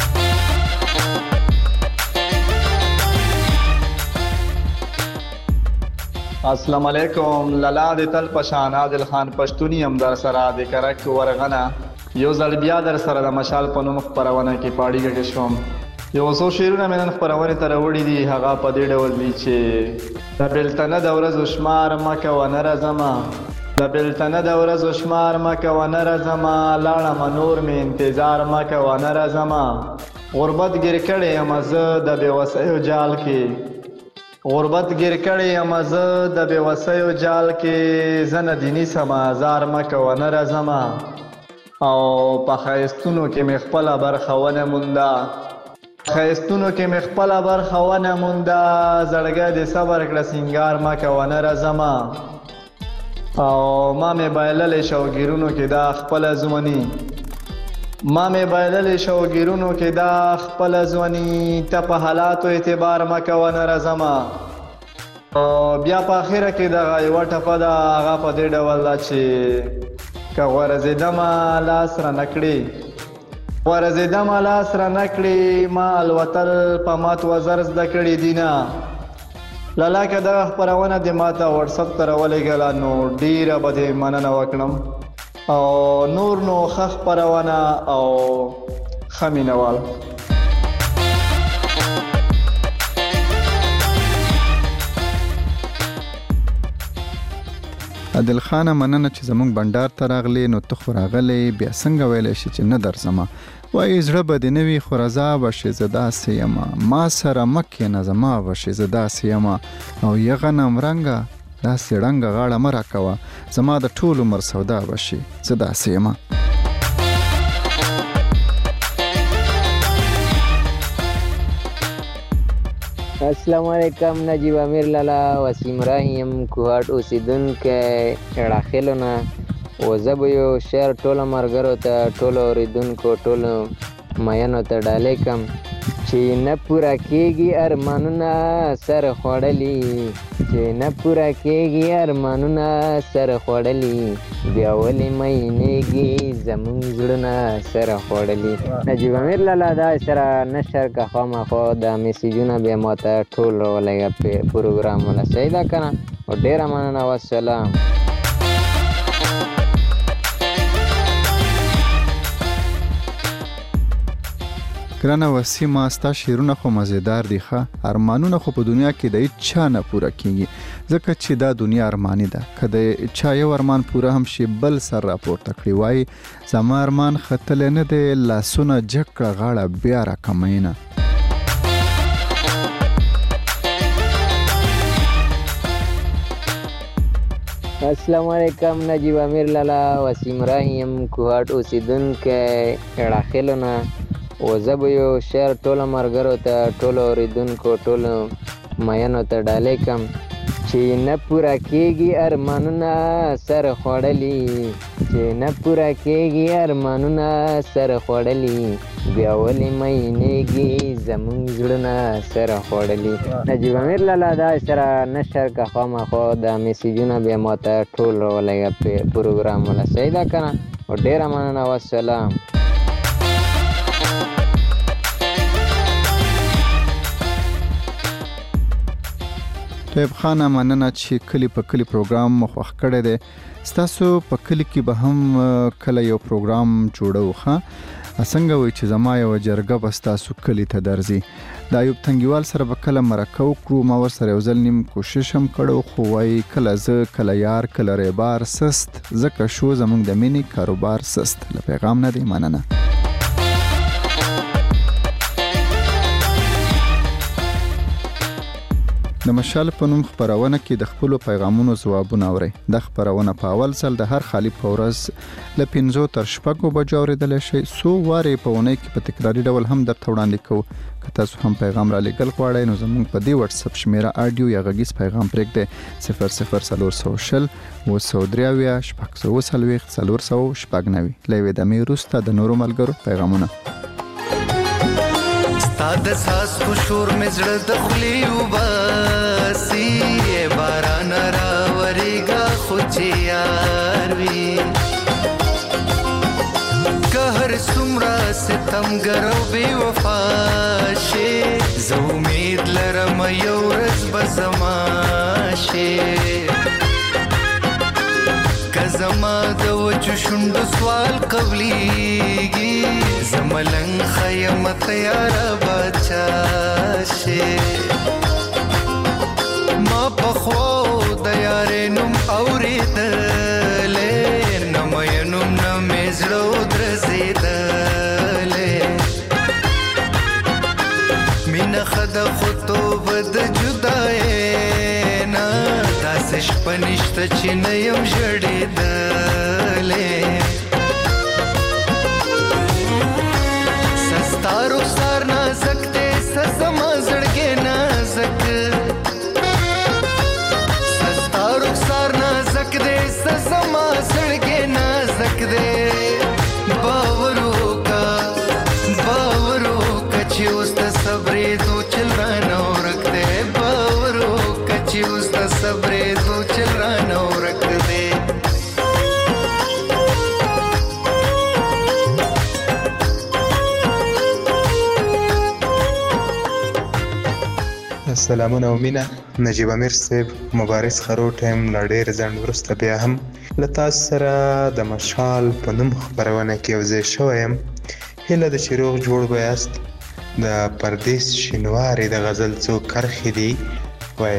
السلام علیکم. لالا د تل پشان عادل خان پښتوني هم در سره د کرک ورغنه یو ځل بیا در سره د مشال په نوم خپرونه کې پاړیږه کې شوم. یو څو شعرونه مې نن خپرونې ته راوړي دي، هغه په دې ډول دي چې د بېلتنه د ورځو شمار مه کوه نه راځمه، د بېلتنه د ورځو شمار مه کوه نه راځمه، لاړمه نور مې انتظار مه کوه نه راځمه، غربت ګیر کړی یم زه د بېوسیو جال کې، غربت ګیر کړی یم زه د بېوسیو جال کې، زه نه دیني سمه ازار مه کوه نه راځمه، او په ښایستونو کې مې خپله برخه ونه مونده، ښایستونو کې مې خپله برخه ونه مونده، زړګی دې صبر کړه سینګار مه کوه نه راځمه، او ما مې بایللی شوګیرونو کې دا خپله ځواني، ما مې بایللی شوګیرونو کې دا خپله ځواني، ته په حالاتو اعتبار مه کوه نه راځمه، او بیا په اخره کې دغه یوه ټپه ده، هغه په دې ډول ده چې که غورځېدمه لاس رانه کړې، غورځېدمه لاس رانه کړې، ما الوتل په مات وزر زده کړي دینه، لالا که دغه خپرونه دې ما ته وټسپ ته راولېږله نو ډېره به دې مننه وکړم، او نور نو ښه خپرونه او ښه مینوال. عادل خان مننه چې زموږ بندر ته راغلی، نو ته خو راغلی بیا څنګه ویلی شي چې نه درځمه. وای زړه به دې نه وي خو رضا به شي زه داسې یمه ما سره مه کښېنه زما به شي زه داسې یمه او یه غنم رنګه داسې ړنګه غاړه مه راکوه زما د ټول عمر سودا به شي زه داسې یمه. السلام علیکم، نجیب امیر لالا وسیم راهیم کوهاټ اوسیدونکی اړاخیلو نه. و زه به یو شعر ټولو ملګرو ته ټولو اورېدونکو ټولو مینو ته ډالۍ کړم چې نه پوره کېږي ارمانونه سر خوړلي، چې نه پوره کېږي ارمانونه سر خوړلي، بیا ولې مینېږي زموږ زړونه سر خوړلي. نجیب امیر لالا دا سره نشر که خامخا دا میسیجونه بیا ماته ټول راولېږه په پروګرام ولا صحیح ده که نه؟ او ډېره مننه والسلام. ګرانه وسیمه ستا شعرونه خو مزیدار دي ښه، ارمانونه خو په دنیا کې د هیچا نه پوره کیږي ځکه چې دا دنیا ارمانی ده، که د چا یو ارمان پوره هم شي بل سر راپورته کړي. وایي زما ارمان ختلی نه دی لاسونه جګ کړه غاړه بیا راکمینه. السلام علیکم، نجیب امیر لالا وسیم راهیم کوهاټ اوسیدونکی اړاخیلو نه. و زه به یو شعر ټولو ملګرو ته ټولو اورېدونکو ټولو مینو ته ډالۍ کړم چې نه پوره کېږي ارمانونه سر خوړلي، چې نه پوره کېږي ارمانونه سر خوړلي، بیا ولې مینېږي زموږ زړونه سر خوړلي. نجیب امیر لالا دا سره نشر که خامخا دا میسیجونه بیا ماته ټول راولېږه په پروګرام ولا صحیح ده که نه؟ او ډېره مننه والسلام. طیب خانه مننه چې کلی په کلی پروګرام مخوخ کړی دی. ستاسو په کلی کې به هم کله یو پروګرام جوړو ښه څنګه وای چې زما یو جرګه به ستاسو کلی ته درځي. د ایوب تنګیوال سره به کله مرکه وکړو، ما ورسره یو ځل نیم کوشش هم کړو خو وای کله زه کله یار کله ریبار سست ځکه شو زمونږ د مینې کاروبار سست. له پیغام نه دی مننه. د مشال په نوم خبرونه کې د خپل پیغامونو ځوابونه اوري. د خبرونه په اول ځل د هر خالی په ورځ ل پنځو تر شپږو بجو اوریدل شي. سو واره په ونې کې په تکراری ډول هم درته وړاندې کوو. که تاسو هم پیغام را لګل غواړئ نو زموږ په دې واتس اپ شمیره اډیو یا غږیز پیغام پرېږدئ صفر صفر څلور سوه شل اوه سوه درې اویا شپږ سوه څلوېښت څلور سوه شپږ نوي. له یوې دمې وروسته د نورو ملګرو پیغامونه. ستا د څاڅکو شور مې زړه د خولې وباسي، باران راورېږه خو چې یار وي، که هر څومره ستمګر او بې وفا شي، زه امید لرم یو ورځ به زما شي، که زما د وچو شونډو سوال قبلیږي، زه ملنګ ښه یم تیاره باچا شي، ما پخوا د یارې نوم اورېدلی، نه مې نوم نه مې زړه ودرځېدلی، مینه ښه ده خو توبه د جدایۍ نه، داسې شپه نشته چې نه یم ژړېدلی، ستا رخسار نازک دی سه زما زړګی نازک، ستا رخسار نازک دی سه زما زړګی نازک دی، باور وکړه باور وکړه چې اوس د صبرېدو چل رانه ورک دی، باور وکړه چې اوس د صبرېدو چل رانه ورک دی. سلامونه او مینه، نجیب امیر صاحب مبارز خروټ یم. له ډېر ځنډ وروسته بیا هم له تاسو سره د مشال په نوم خپرونه کې یوځای شوی یم. هیله ده چې روغ جوړ به یاست. د پردیس شینواري د غزل څو کرښې دي وایي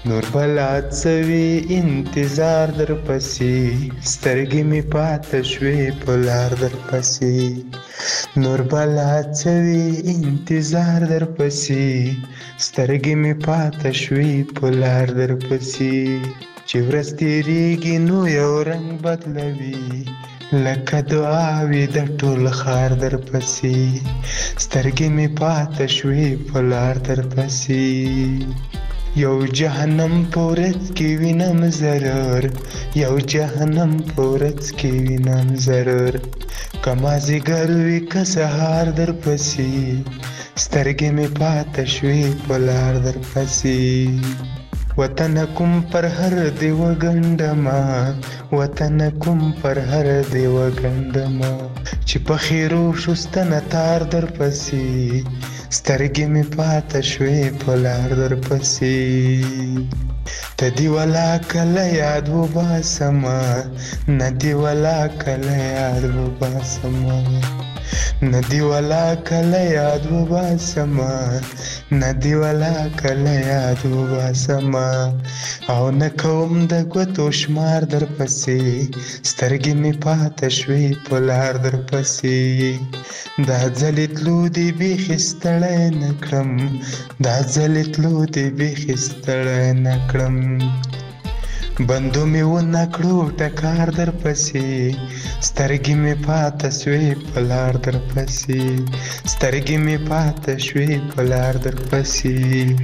نور بلا څوي انتظار در پسې سترګې می پاتې شوې په لار در پسې نور بلا څوي انتظار در پسې سترګې می پاتې شوې په لار در پسې چې ورځ تیریږي نو یو رنگ بدلوي لکه دعاوي د ټول خار در پسې سترګې می پاتې شوې په لار در پسې یو جهنم پورت کې وینم ضرر یو جهنم پورت کې وینم ضرر کما زیګر وی که سهار در پسې سترګې می پاتې شوې په لار در پسې وطن کوم پر هر دی وګندما وطن کوم پر هر دی وګندما چې په خیرو شستنه تار در پسې سترګې می پاتې شوې په لار در پسې تدی ولا کله یاد و باسما ندی ولا کله یاد و باسما ندی ولا کله یاد و باسما ندی ولا کله یاد و باسما او نکوم د ګوتو شمار در پسې سترګې می پاتې شوې په لار در پسې دا ځلې تلو دې بیخي ستړی نه کړم دا ځلې تلو دې بیخي ستړی نه کړم بندو می ونه کړو ټکار در پسې سترګې می پاتې شوې په لار در پسې سترګې می پاتې شوې په لار در پسې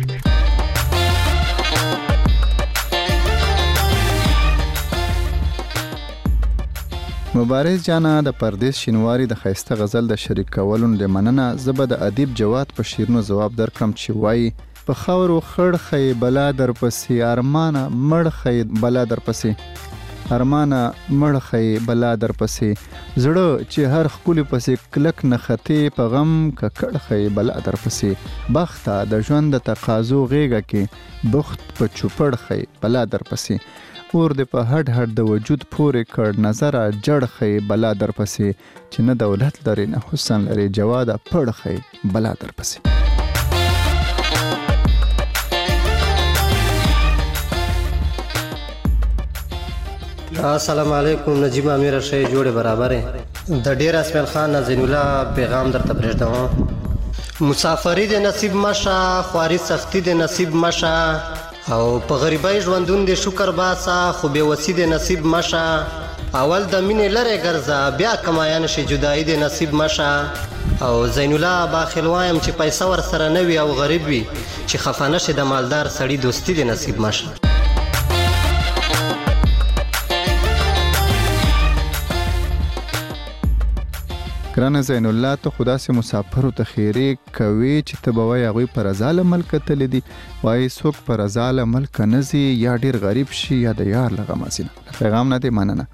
مبارز جانا د پردیس شینواری د خیسته غزل د شریک کولو د مننه زبه د ادیب جواد په شیرونو جواب درکړم چې وای په خاورو خړ خې بلا در پسې ارمانه مړ خې بلا در پسې ارمانه مړ خې بلا در پسې زړه چې هر خپل پسې کلک نه خته په غم ککړ خې بلا در پسې بخته د ژوند د تقاضو غېګه کې بخت په چوپړ خې بلا در پسې اور د په هډ هډ د وجود پورې کړ نظر جړ خې بلا در پسې چې نه دولت لري نه حسن لري جواد پړ خې بلا در پسې السلام علیکم نجیب امیر شې جوړه برابر د ډیر اسمل خان زین الله پیغام درته پرېږدم مسافری د نصیب مشه خواري سختی د نصیب مشه او په غریبای ژوندون د شکر باسا خو به وسی د نصیب مشه اول د مینې لره ګرځا بیا کمایان شي جدای د نصیب مشه او زین الله باخلوایم چې پیسې ور سره نه وي او غریب وي چې خفانه شه د مالدار سړی دوستی د نصیب مشه ګرانه زین الله ته خدا سي مسافر ته خیره کوي چې ته به وای غوي پر ازاله ملک تل دي وای څوک پر ازاله ملک نزي یا ډیر غریب شي یا د یار لغه ماسینه پیغام نه دی مننه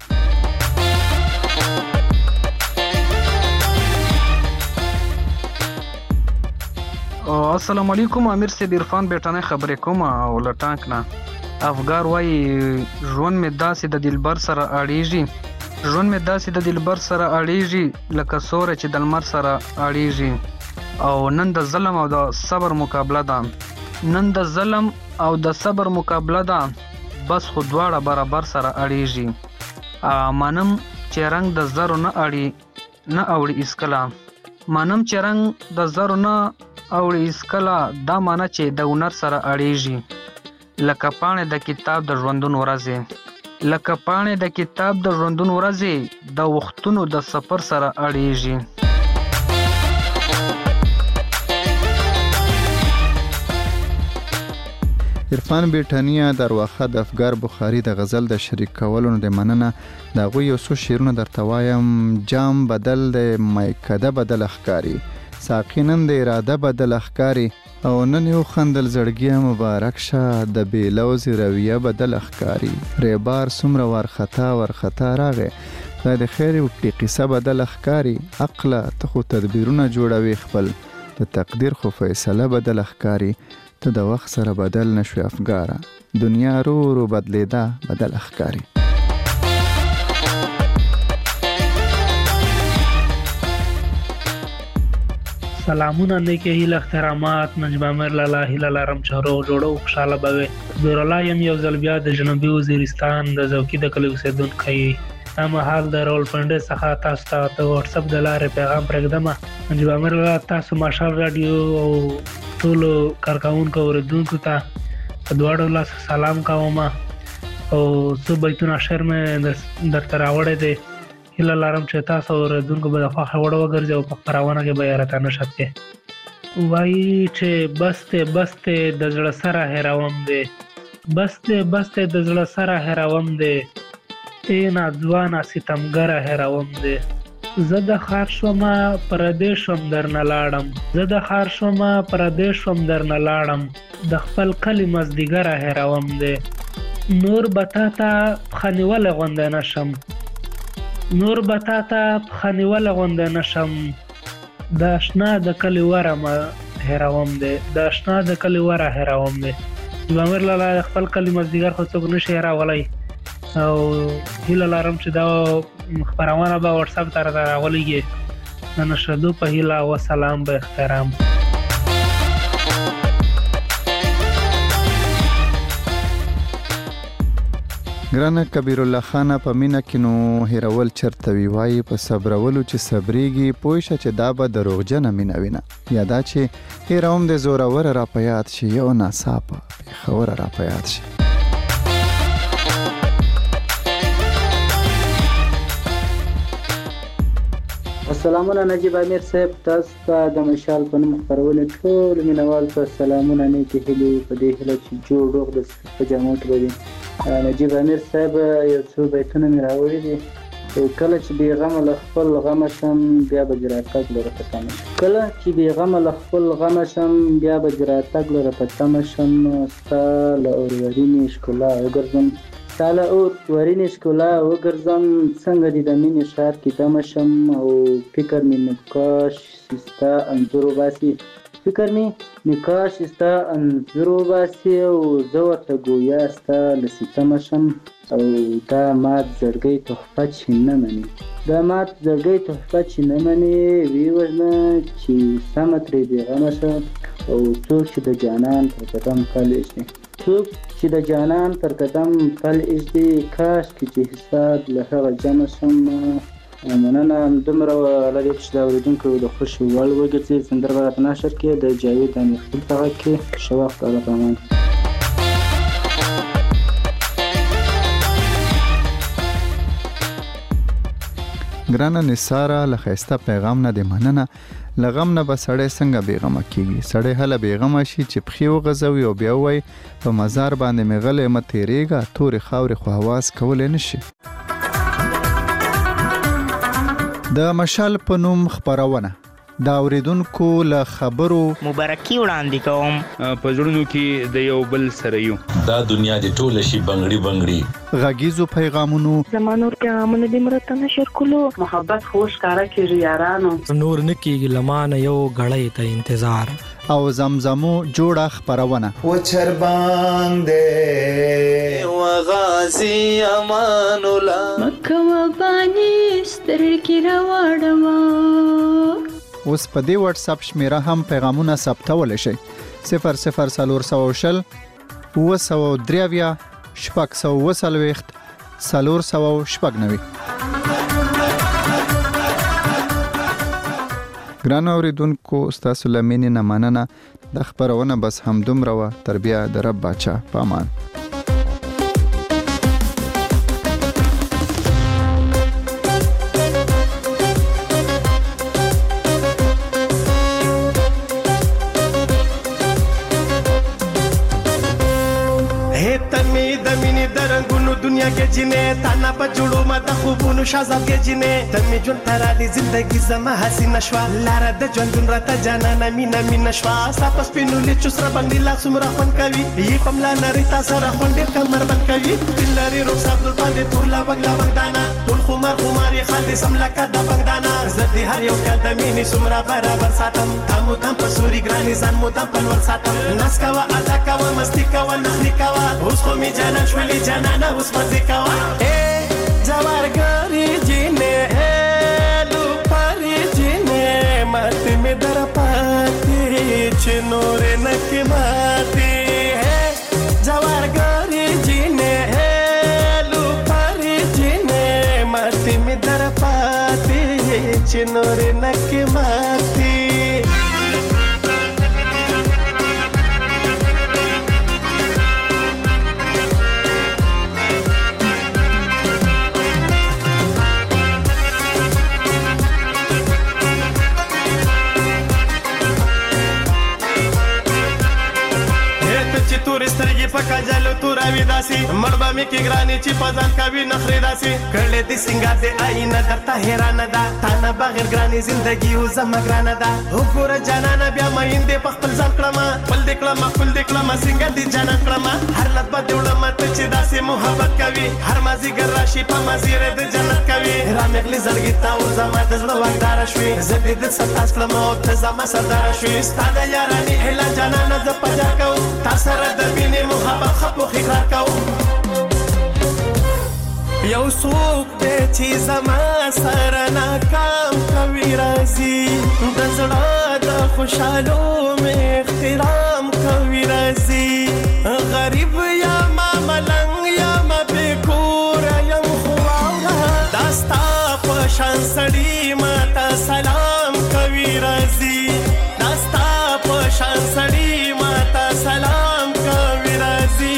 السلام علیکم امیر سید عرفان بیٹانه خبرې کوم او لټانک نه افغار وای ژوند می داسې د دلبر سره اړیږي ژوند می داسې د دلبر سره اړیږي لکه سوره چې د لمر سره اړیږي او نن د ظلم او د صبر مقابله ده نن د ظلم او د صبر مقابله ده بس خو دواړه برابر سره اړیږي مانم چې رنگ د زرو نه اړي نه اوړي اسکلا مانم چې رنگ د زرو نه اوړي اسکلا دا معنی چې د هنر سره اړیږي لکه پاڼې د کتاب د ژوندون ورځې لکه پاڼې د کتاب د ژوندون ورځې د وختونو د سفر سره اړیږي عرفان بیٹانیا درواخه د افګار بخاری د غزل د شریک کولو د مننه دا غو یو څو شیرونه درته وایم جام بدل د مایکده بدل اخکاری ساقینن د اراده بدل اخکاری او نن یو خندل زړګي مبارک شه د بیلوز رویه بدل اخکاری ریبار سمره ور خطا ور خطا راغه د خیر او قصه بدل اخکاری عقل ته خو تدبیرونه جوړوي خپل د تقدیر خو فیصله بدل اخکاری ته د وخت سره بدل نشوي افګاره دنیا رو رو بدلیدا بدل اخکاری سلامونه نیکه هیله احترامات نجیب امیر لالا هیله لرم چې روغ جوړو خوشاله به وي. نور الله یم یو ځل بیا د جنوبي وزیرستان د زوکي د کلي اوسېدونکی. دا مهال د راولپنډۍ څخه تاسو ته د واتساپ د لارې پیغام پرېږدم. نجیب امیر لالا تاسو ماشال راډیو او ټولو کارکوونکو اورېدونکو ته په دواړو لاسو سلام کوم او څو بیتونه شعر مې درته راوړی دی. هیله لرم چې تاسو اورېدونکو به د خوښې وړ وګرځي او په خپرونه کې به یې راته نه شد کې. وایي چې بس دی بس دی د زړه سره هېروم دی، بس دی بس دی د زړه سره هېروم دی، ای ناځوانه ستمګره هېروم دی. زه د ښار شومه پردی شوم درنه لاړم، زه د ښار شومه پردی شوم درنه لاړم، د خپل کلي مازدیګره هېروم دی. نور به تا ته پښه نیولی غوندی نه شم، نور به تا ته پښه نیولی غوندی نه شم، د اشنا د کلي وره مه هېروم دی، د اشنا د کلي وره هېروم دی. نجیب امیر لالا د خپل کلي مازدیګر خو څوک نشي هېرولی او هیله لرم چې دا خپرونه به واتساپ ته راته راولېږي. د نشریدو په هیله وسلام به احترام. ګرانه کبیر الله خان په مینا کې نو هیرول چرته وی وای په صبرولو چې صبرېږي پوه شه چې دا به دروغجنه مینا وینه یا دا چې هیروم د زورور را پیاد شي یو ناڅاپه خبره را پیاد شي. سلامونه نجیب امیر صاحب، تاسو ته د مشال په نوم خپرونه ټول مینوال ته سلامونه نیکې هیلې په دې هیله چې جوړ روغ د په جامو کې به وي. نجیب امیر صاحب یو څو بیتونه مې راوړي دي. کله چې بې غمه له خپل غمه شم بیا به دې راتګ لره په تمه شم، کله چې بې غمه له خپل غمه شم بیا به دې راتګ لره په تمه شم، ستا له اورورینې ښکلا وګرځم، ستا له اورورینې ښکلا وګرځم، څنګه دې د مینې ښار کې دمه شم او فکر مې نکاش ستا انځور وباسي، فکر مې نکاش ستا انځور وباسي او زه ورته ګویا ستا له ستمه شم او دا مات زړګی تحفه چې نه مني، دا مات زړګی تحفه چې نه مني ویې وژنه چې سمه ترې بېغمه شه او څوک چې د جانان پر قدم پل ایږدي، څوک چې د جانان پر قدم پل ایږدي، کاشکې چې حساب له هغه جمع شم. مننه همدومره الله دې چې د اورېدونکو د خوښې وړ وګرځي. سندره به راته نشر کړي د جاوید امیرخېل په غږ کې. ښه وخت الله په امان. ګرانه نثاره له ښایسته پیغام نه دې مننه. له غم نه به سړی څنګه بېغمه کېږي، سړی هله بېغمه شي چې پښې وغځوي او بیا ووایي په مزار باندې مې غلی مه تېرېږه، تورې خاورې خو هواز کولی نه شي. د مشال په نوم خپرونه د اوریدونکو له خبرو مبارکي وړاندې کوم. په زړونو کې د یو بل سره یو، دا دنیا دې ټوله شي بنګړي بنګړي. غږیزو پیغامونو زمانور پیغامونه دې مرته نشر کولو، محبت خوش کارا کېږي یارانو، نور نه کېږي لمانه یو غړی ته انتظار او زمزمو جوړه خپرونه و چربان دې و غازی امان الله مکه و بانی سترګې راوړم. اوس په دې واتس اپ شمیره هم پیغامونه ثبتولی شئ. صفر صفر څلور سوه شل اوه سوه درې اویا شپږ سوه اوه څلوېښت څلور سوه شپږ نوي. ګرانو اورېدونکو ستاسو له مینې نه مننه. د خپرونه بس همدومره وه. تر بیا د رب باچا په امان. دنیا کې جنې تانا په جوړو ما د خوبونو شازاب کې جنې د می جون ترا دي زندگی زما حسینه شوا لار د ژوندون راته جانانه مینا مینا شوا ساپس پینولې چوسره باندې لا سمره خون کوي یی پملا نری تا سره خون ډېر کمر بند کوي بلاري روح صاحب باندې ټولا بغلا بغدانا ټول خمار خماري خالي سملا کا د بغدانا زدي هر یو کال د مینې سمره برابر ساتم تاسو تم په سوري ګراني ځان مو تم په ور ساتم ناس کا وا ادا کا وا مستی کا وا نخري کا وا اوس خو می جانا شولي جانانا اوس مزه کا وا اے جوارګری جنې لو پری جنې مات می در پا چې نورې نکې ماتې سترګې په کاجلو توراوي داسې مړ به مې کې ګرانې چې په ځان کوي نخرې داسې کړلې دې سینګار دې آینه درته حیرانه ده تا نه بغیر ګرانې زندګي اوس زما ګرانه ده وګوره جانانه بیا مین دې په خپل ځان کړمه خپل دې کړمه خپل دې کړمه څنګه دې جانان کړمه هر لحظه به دې وړمه ته چې داسې محبت کوي هر مازدیګر راشي په مازیګر د جنت کوي رامغلي زړګي ته اوس زما د زړه واکداره شوې زه دې د ستاس کړم او ته زما سرداره شوې ستا د یارانې هیله جانانه زه په جار کوم تا سره د مینې محبت خپو اقرار کوم یو څوک دی چې زما سره ناکام کوي راځي د زړه د خوشحالو مې احترام کوي راځي غریب یما ملنګ یما بېکوره یم خو واوره دا ستا په شان سړي ماته سلام کوي راځي دا ستا په شان سړي ماته سلام کوي راځي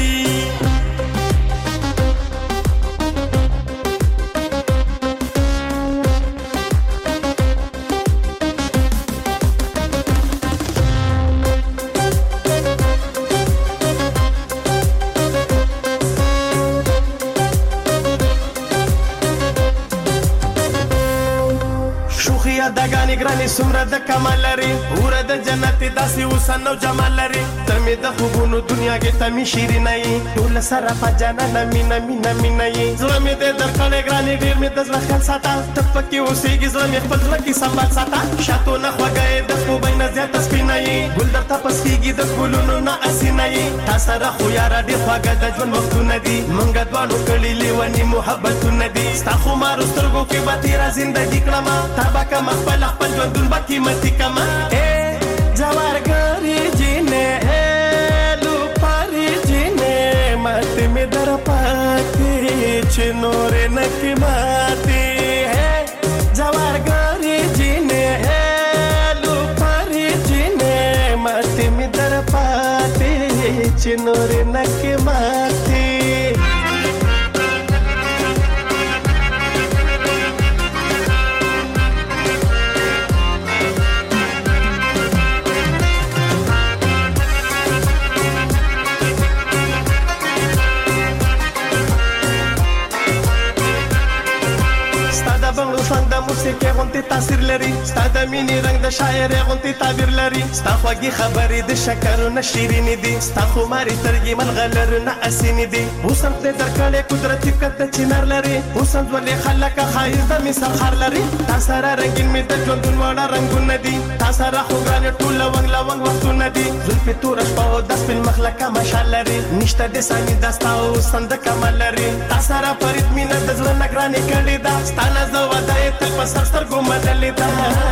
دګانې ګرانې څومره د کمال لري وره د جنت داسې حسن او جمال لري ته مې د خوبونو دنیا کې ته مې شیرینه یې ټوله سره په جانانه مینه مینه مینه یې زړه مې دې درکړی ګرانې ډېر مې د زړه خیال ساته ته پکې اوسېږي زړه مې خپل زړه کې سنبال ساته شاتو نه خوږه یې د خوبۍ نه زیاته سپینه یې ګل درته پسکېږي د ګلونو نه اسینه یې تا سره خو یاره ډېر خواږه د ژوند وختونه دي مونږ دواړو کړي لیوني محبتونه دي ستا خمارو سترګو کې به تېره زندګي کړمه تا به کمه خپل خپل ژوندون به قیمتي کمه ای جوارګرې جینې ای لوپارې جینې ماتې مې در پاتې چې نورې نکې ماتې ای جوارګرې جینې ای لوپارې جینې ماتې مې در پاتې چې نورې نکې ماتې ژوند د موسیقۍ غوندې تاثیر لري ستا د مینې رنګ د شاعرۍ غوندې تعبیر لري ستا خوږې خبرې د شکرونه شیرینې دي ستا خمارې سترګې ملغلرونه اسینې دي حسن دې درکړی قدرتي فکر د چنار لري حسن ولې خلکه ښایست د مثال خار لري تا سره رنګین مې د ژوندون واړه رنګونه دي تا سره خو ګرانې ټول لونګ لونګ وختونه دي زلفې توره شپه او د سپین مخ لکه مشال لري نشته د ثاني دا ستا او حسن د کمال لري تا سره فرید مینه د زړه نه ګرانې کړې ده ستا نه زه وعده یې تل په سر سترګو منلې ده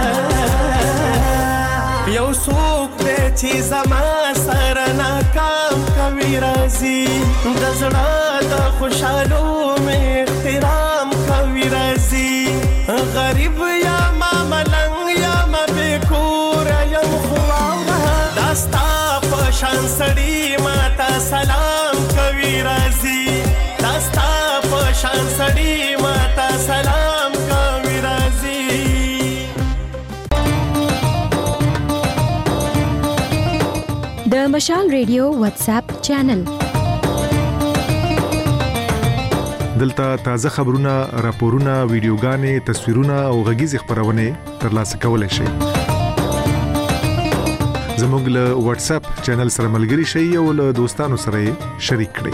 یو څوک دی چې زما سره ناکام کوي راځي د زړه د خوشحالو مې احترام کوي راځي غریب یما ملنګ یما بېکوره یم خو واوره دا ستا په شان سړي ماته سلام کوي راځي دا ستا په شان سړي ماته سلام کوي راځي د مشال ریډیو واتس اپ چینل دلته تازه خبرونه، راپورونه، ویډیوګانې، تصویرونه او غږیز خبرونه ترلاسه کولای شئ. زموږ له واتس اپ چینل سره ملګري شئ او له دوستانو سره شریک کړئ.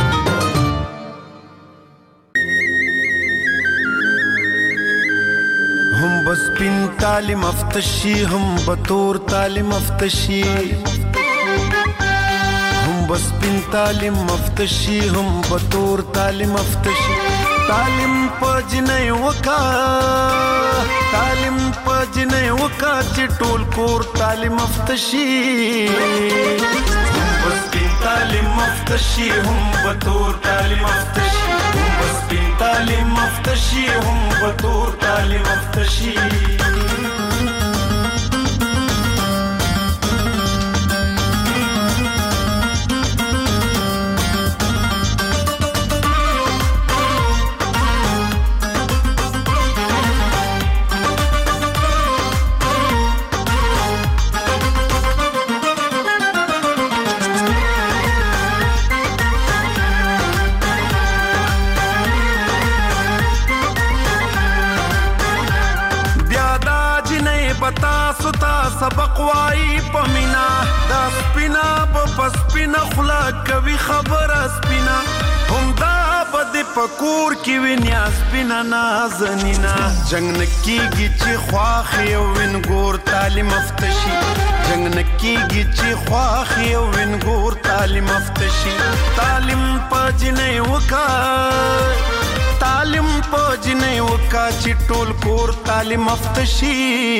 هم بس پین تعلیم افتشی هم بطور تعلیم افتشی بس پین تعلیم مفتشی هم بطور تعلیم مفتشی تعلیم پجنې وکا تعلیم پجنې وکا چې ټول کور تعلیم مفتشی بس پین تعلیم مفتشی هم بطور تعلیم مفتشی بس پین تعلیم مفتشی هم بطور تعلیم تعلیم افتشي سبق وای پمینا دا سپینا په پسپینا خلا کوي خبر سپینا هم دا بد پکور کی وینیا سپینا نازنینا جنگ نکیږي چې خواخ یو وین ګور تعلیم افتشي جنگ نکیږي چې خواخ یو وین ګور تعلیم افتشي تعلیم پجنې وکا تعلیم پجنې وکا چې ټول کور تعلیم افتشي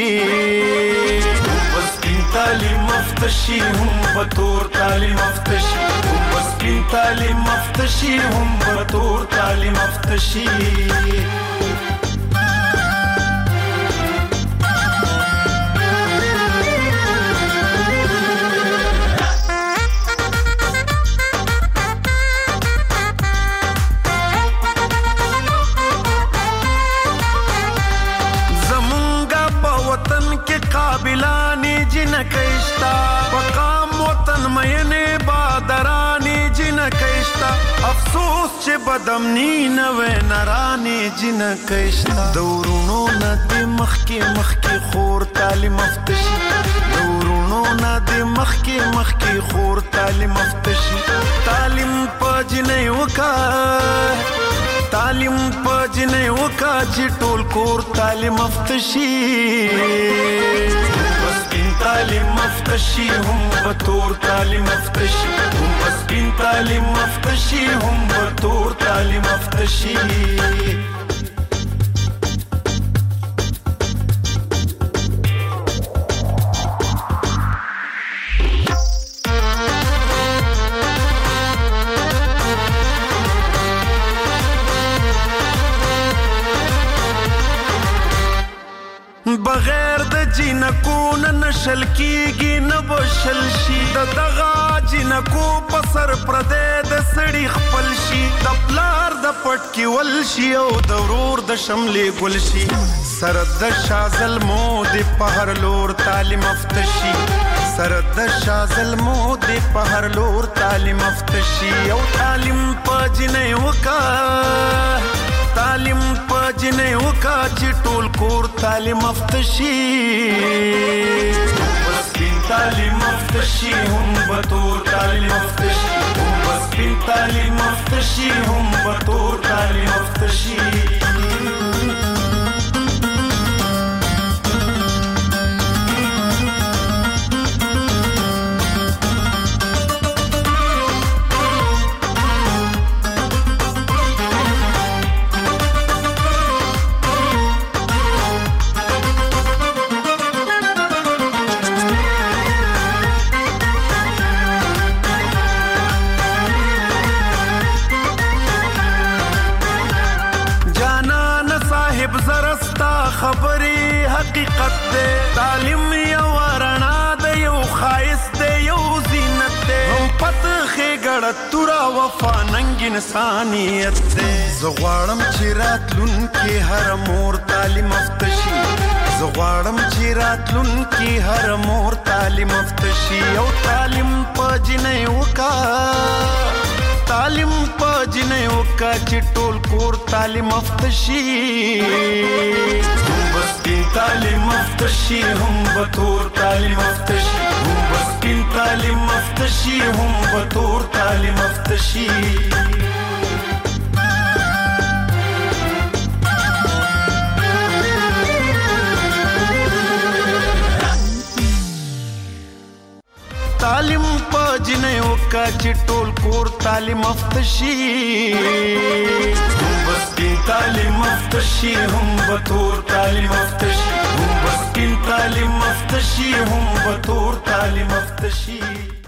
تعلیم افتشي هم بطور تعلیم افتشي هم بسکین تعلیم افتشي هم بطور تعلیم افتشي قابلانی جن کشتا پقام وطن مینه بادرانی جن کشتا افسوس چه بدمنی نوے نرانی جن کشتا دورونو ندی مخی مخی خور تعلیم افتشی دورونو ندی مخی مخی خور تعلیم افتشی تعلیم پجنے وکا تعلیم پجنے وکا چی ټول کور تعلیم افتشی تعلیم افتشي هم بطور تعلیم افتشي هم بسکین تعلیم افتشي هم بطور تعلیم افتشي بغیر د جنکو نه نشل کیږي نه بشل شي د دغه جنکو په سر پردې د سړی خپل شي د پلار د پټ کې ول شي او د ورور د شملې ګل شي سر د شازل مو د پهر لور تعلیم افتشي سر د شازل مو د پهر لور تعلیم افتشي او تعلیم پجنې وکا تعلیم پجنې وکا چې ټول کور تعلیم افتشي بسکین تعلیم افتشي هم بطور تعلیم افتشي هم بسکین تعلیم افتشي هم بطور تعلیم افتشي خبرې حقیقت دی تعلیم یو رڼا دی یو ښایست دی یو زینت دی هم پتخې ګړه توره وفا ننګ انسانیت دی زه غواړم چې راتلونکې هر مور تعلیم افتشي زه غواړم چې راتلونکې هر مور تعلیم افتشي او تعلیم پجنې وکا تعلیم پجنې وکا چې ټول کور تعلیم افتشي بسکین تعلیم افتشي هم بطور تعلیم افتشي هم بسکین تعلیم افتشي هم بطور تعلیم افتشي تعلیم پجنې وکا چې ټول کور تعلیم افتشي بسکین تعلیم افتشي هم بطور تعلیم افتشي هم بسکین تعلیم افتشي هم بطور تعلیم افتشي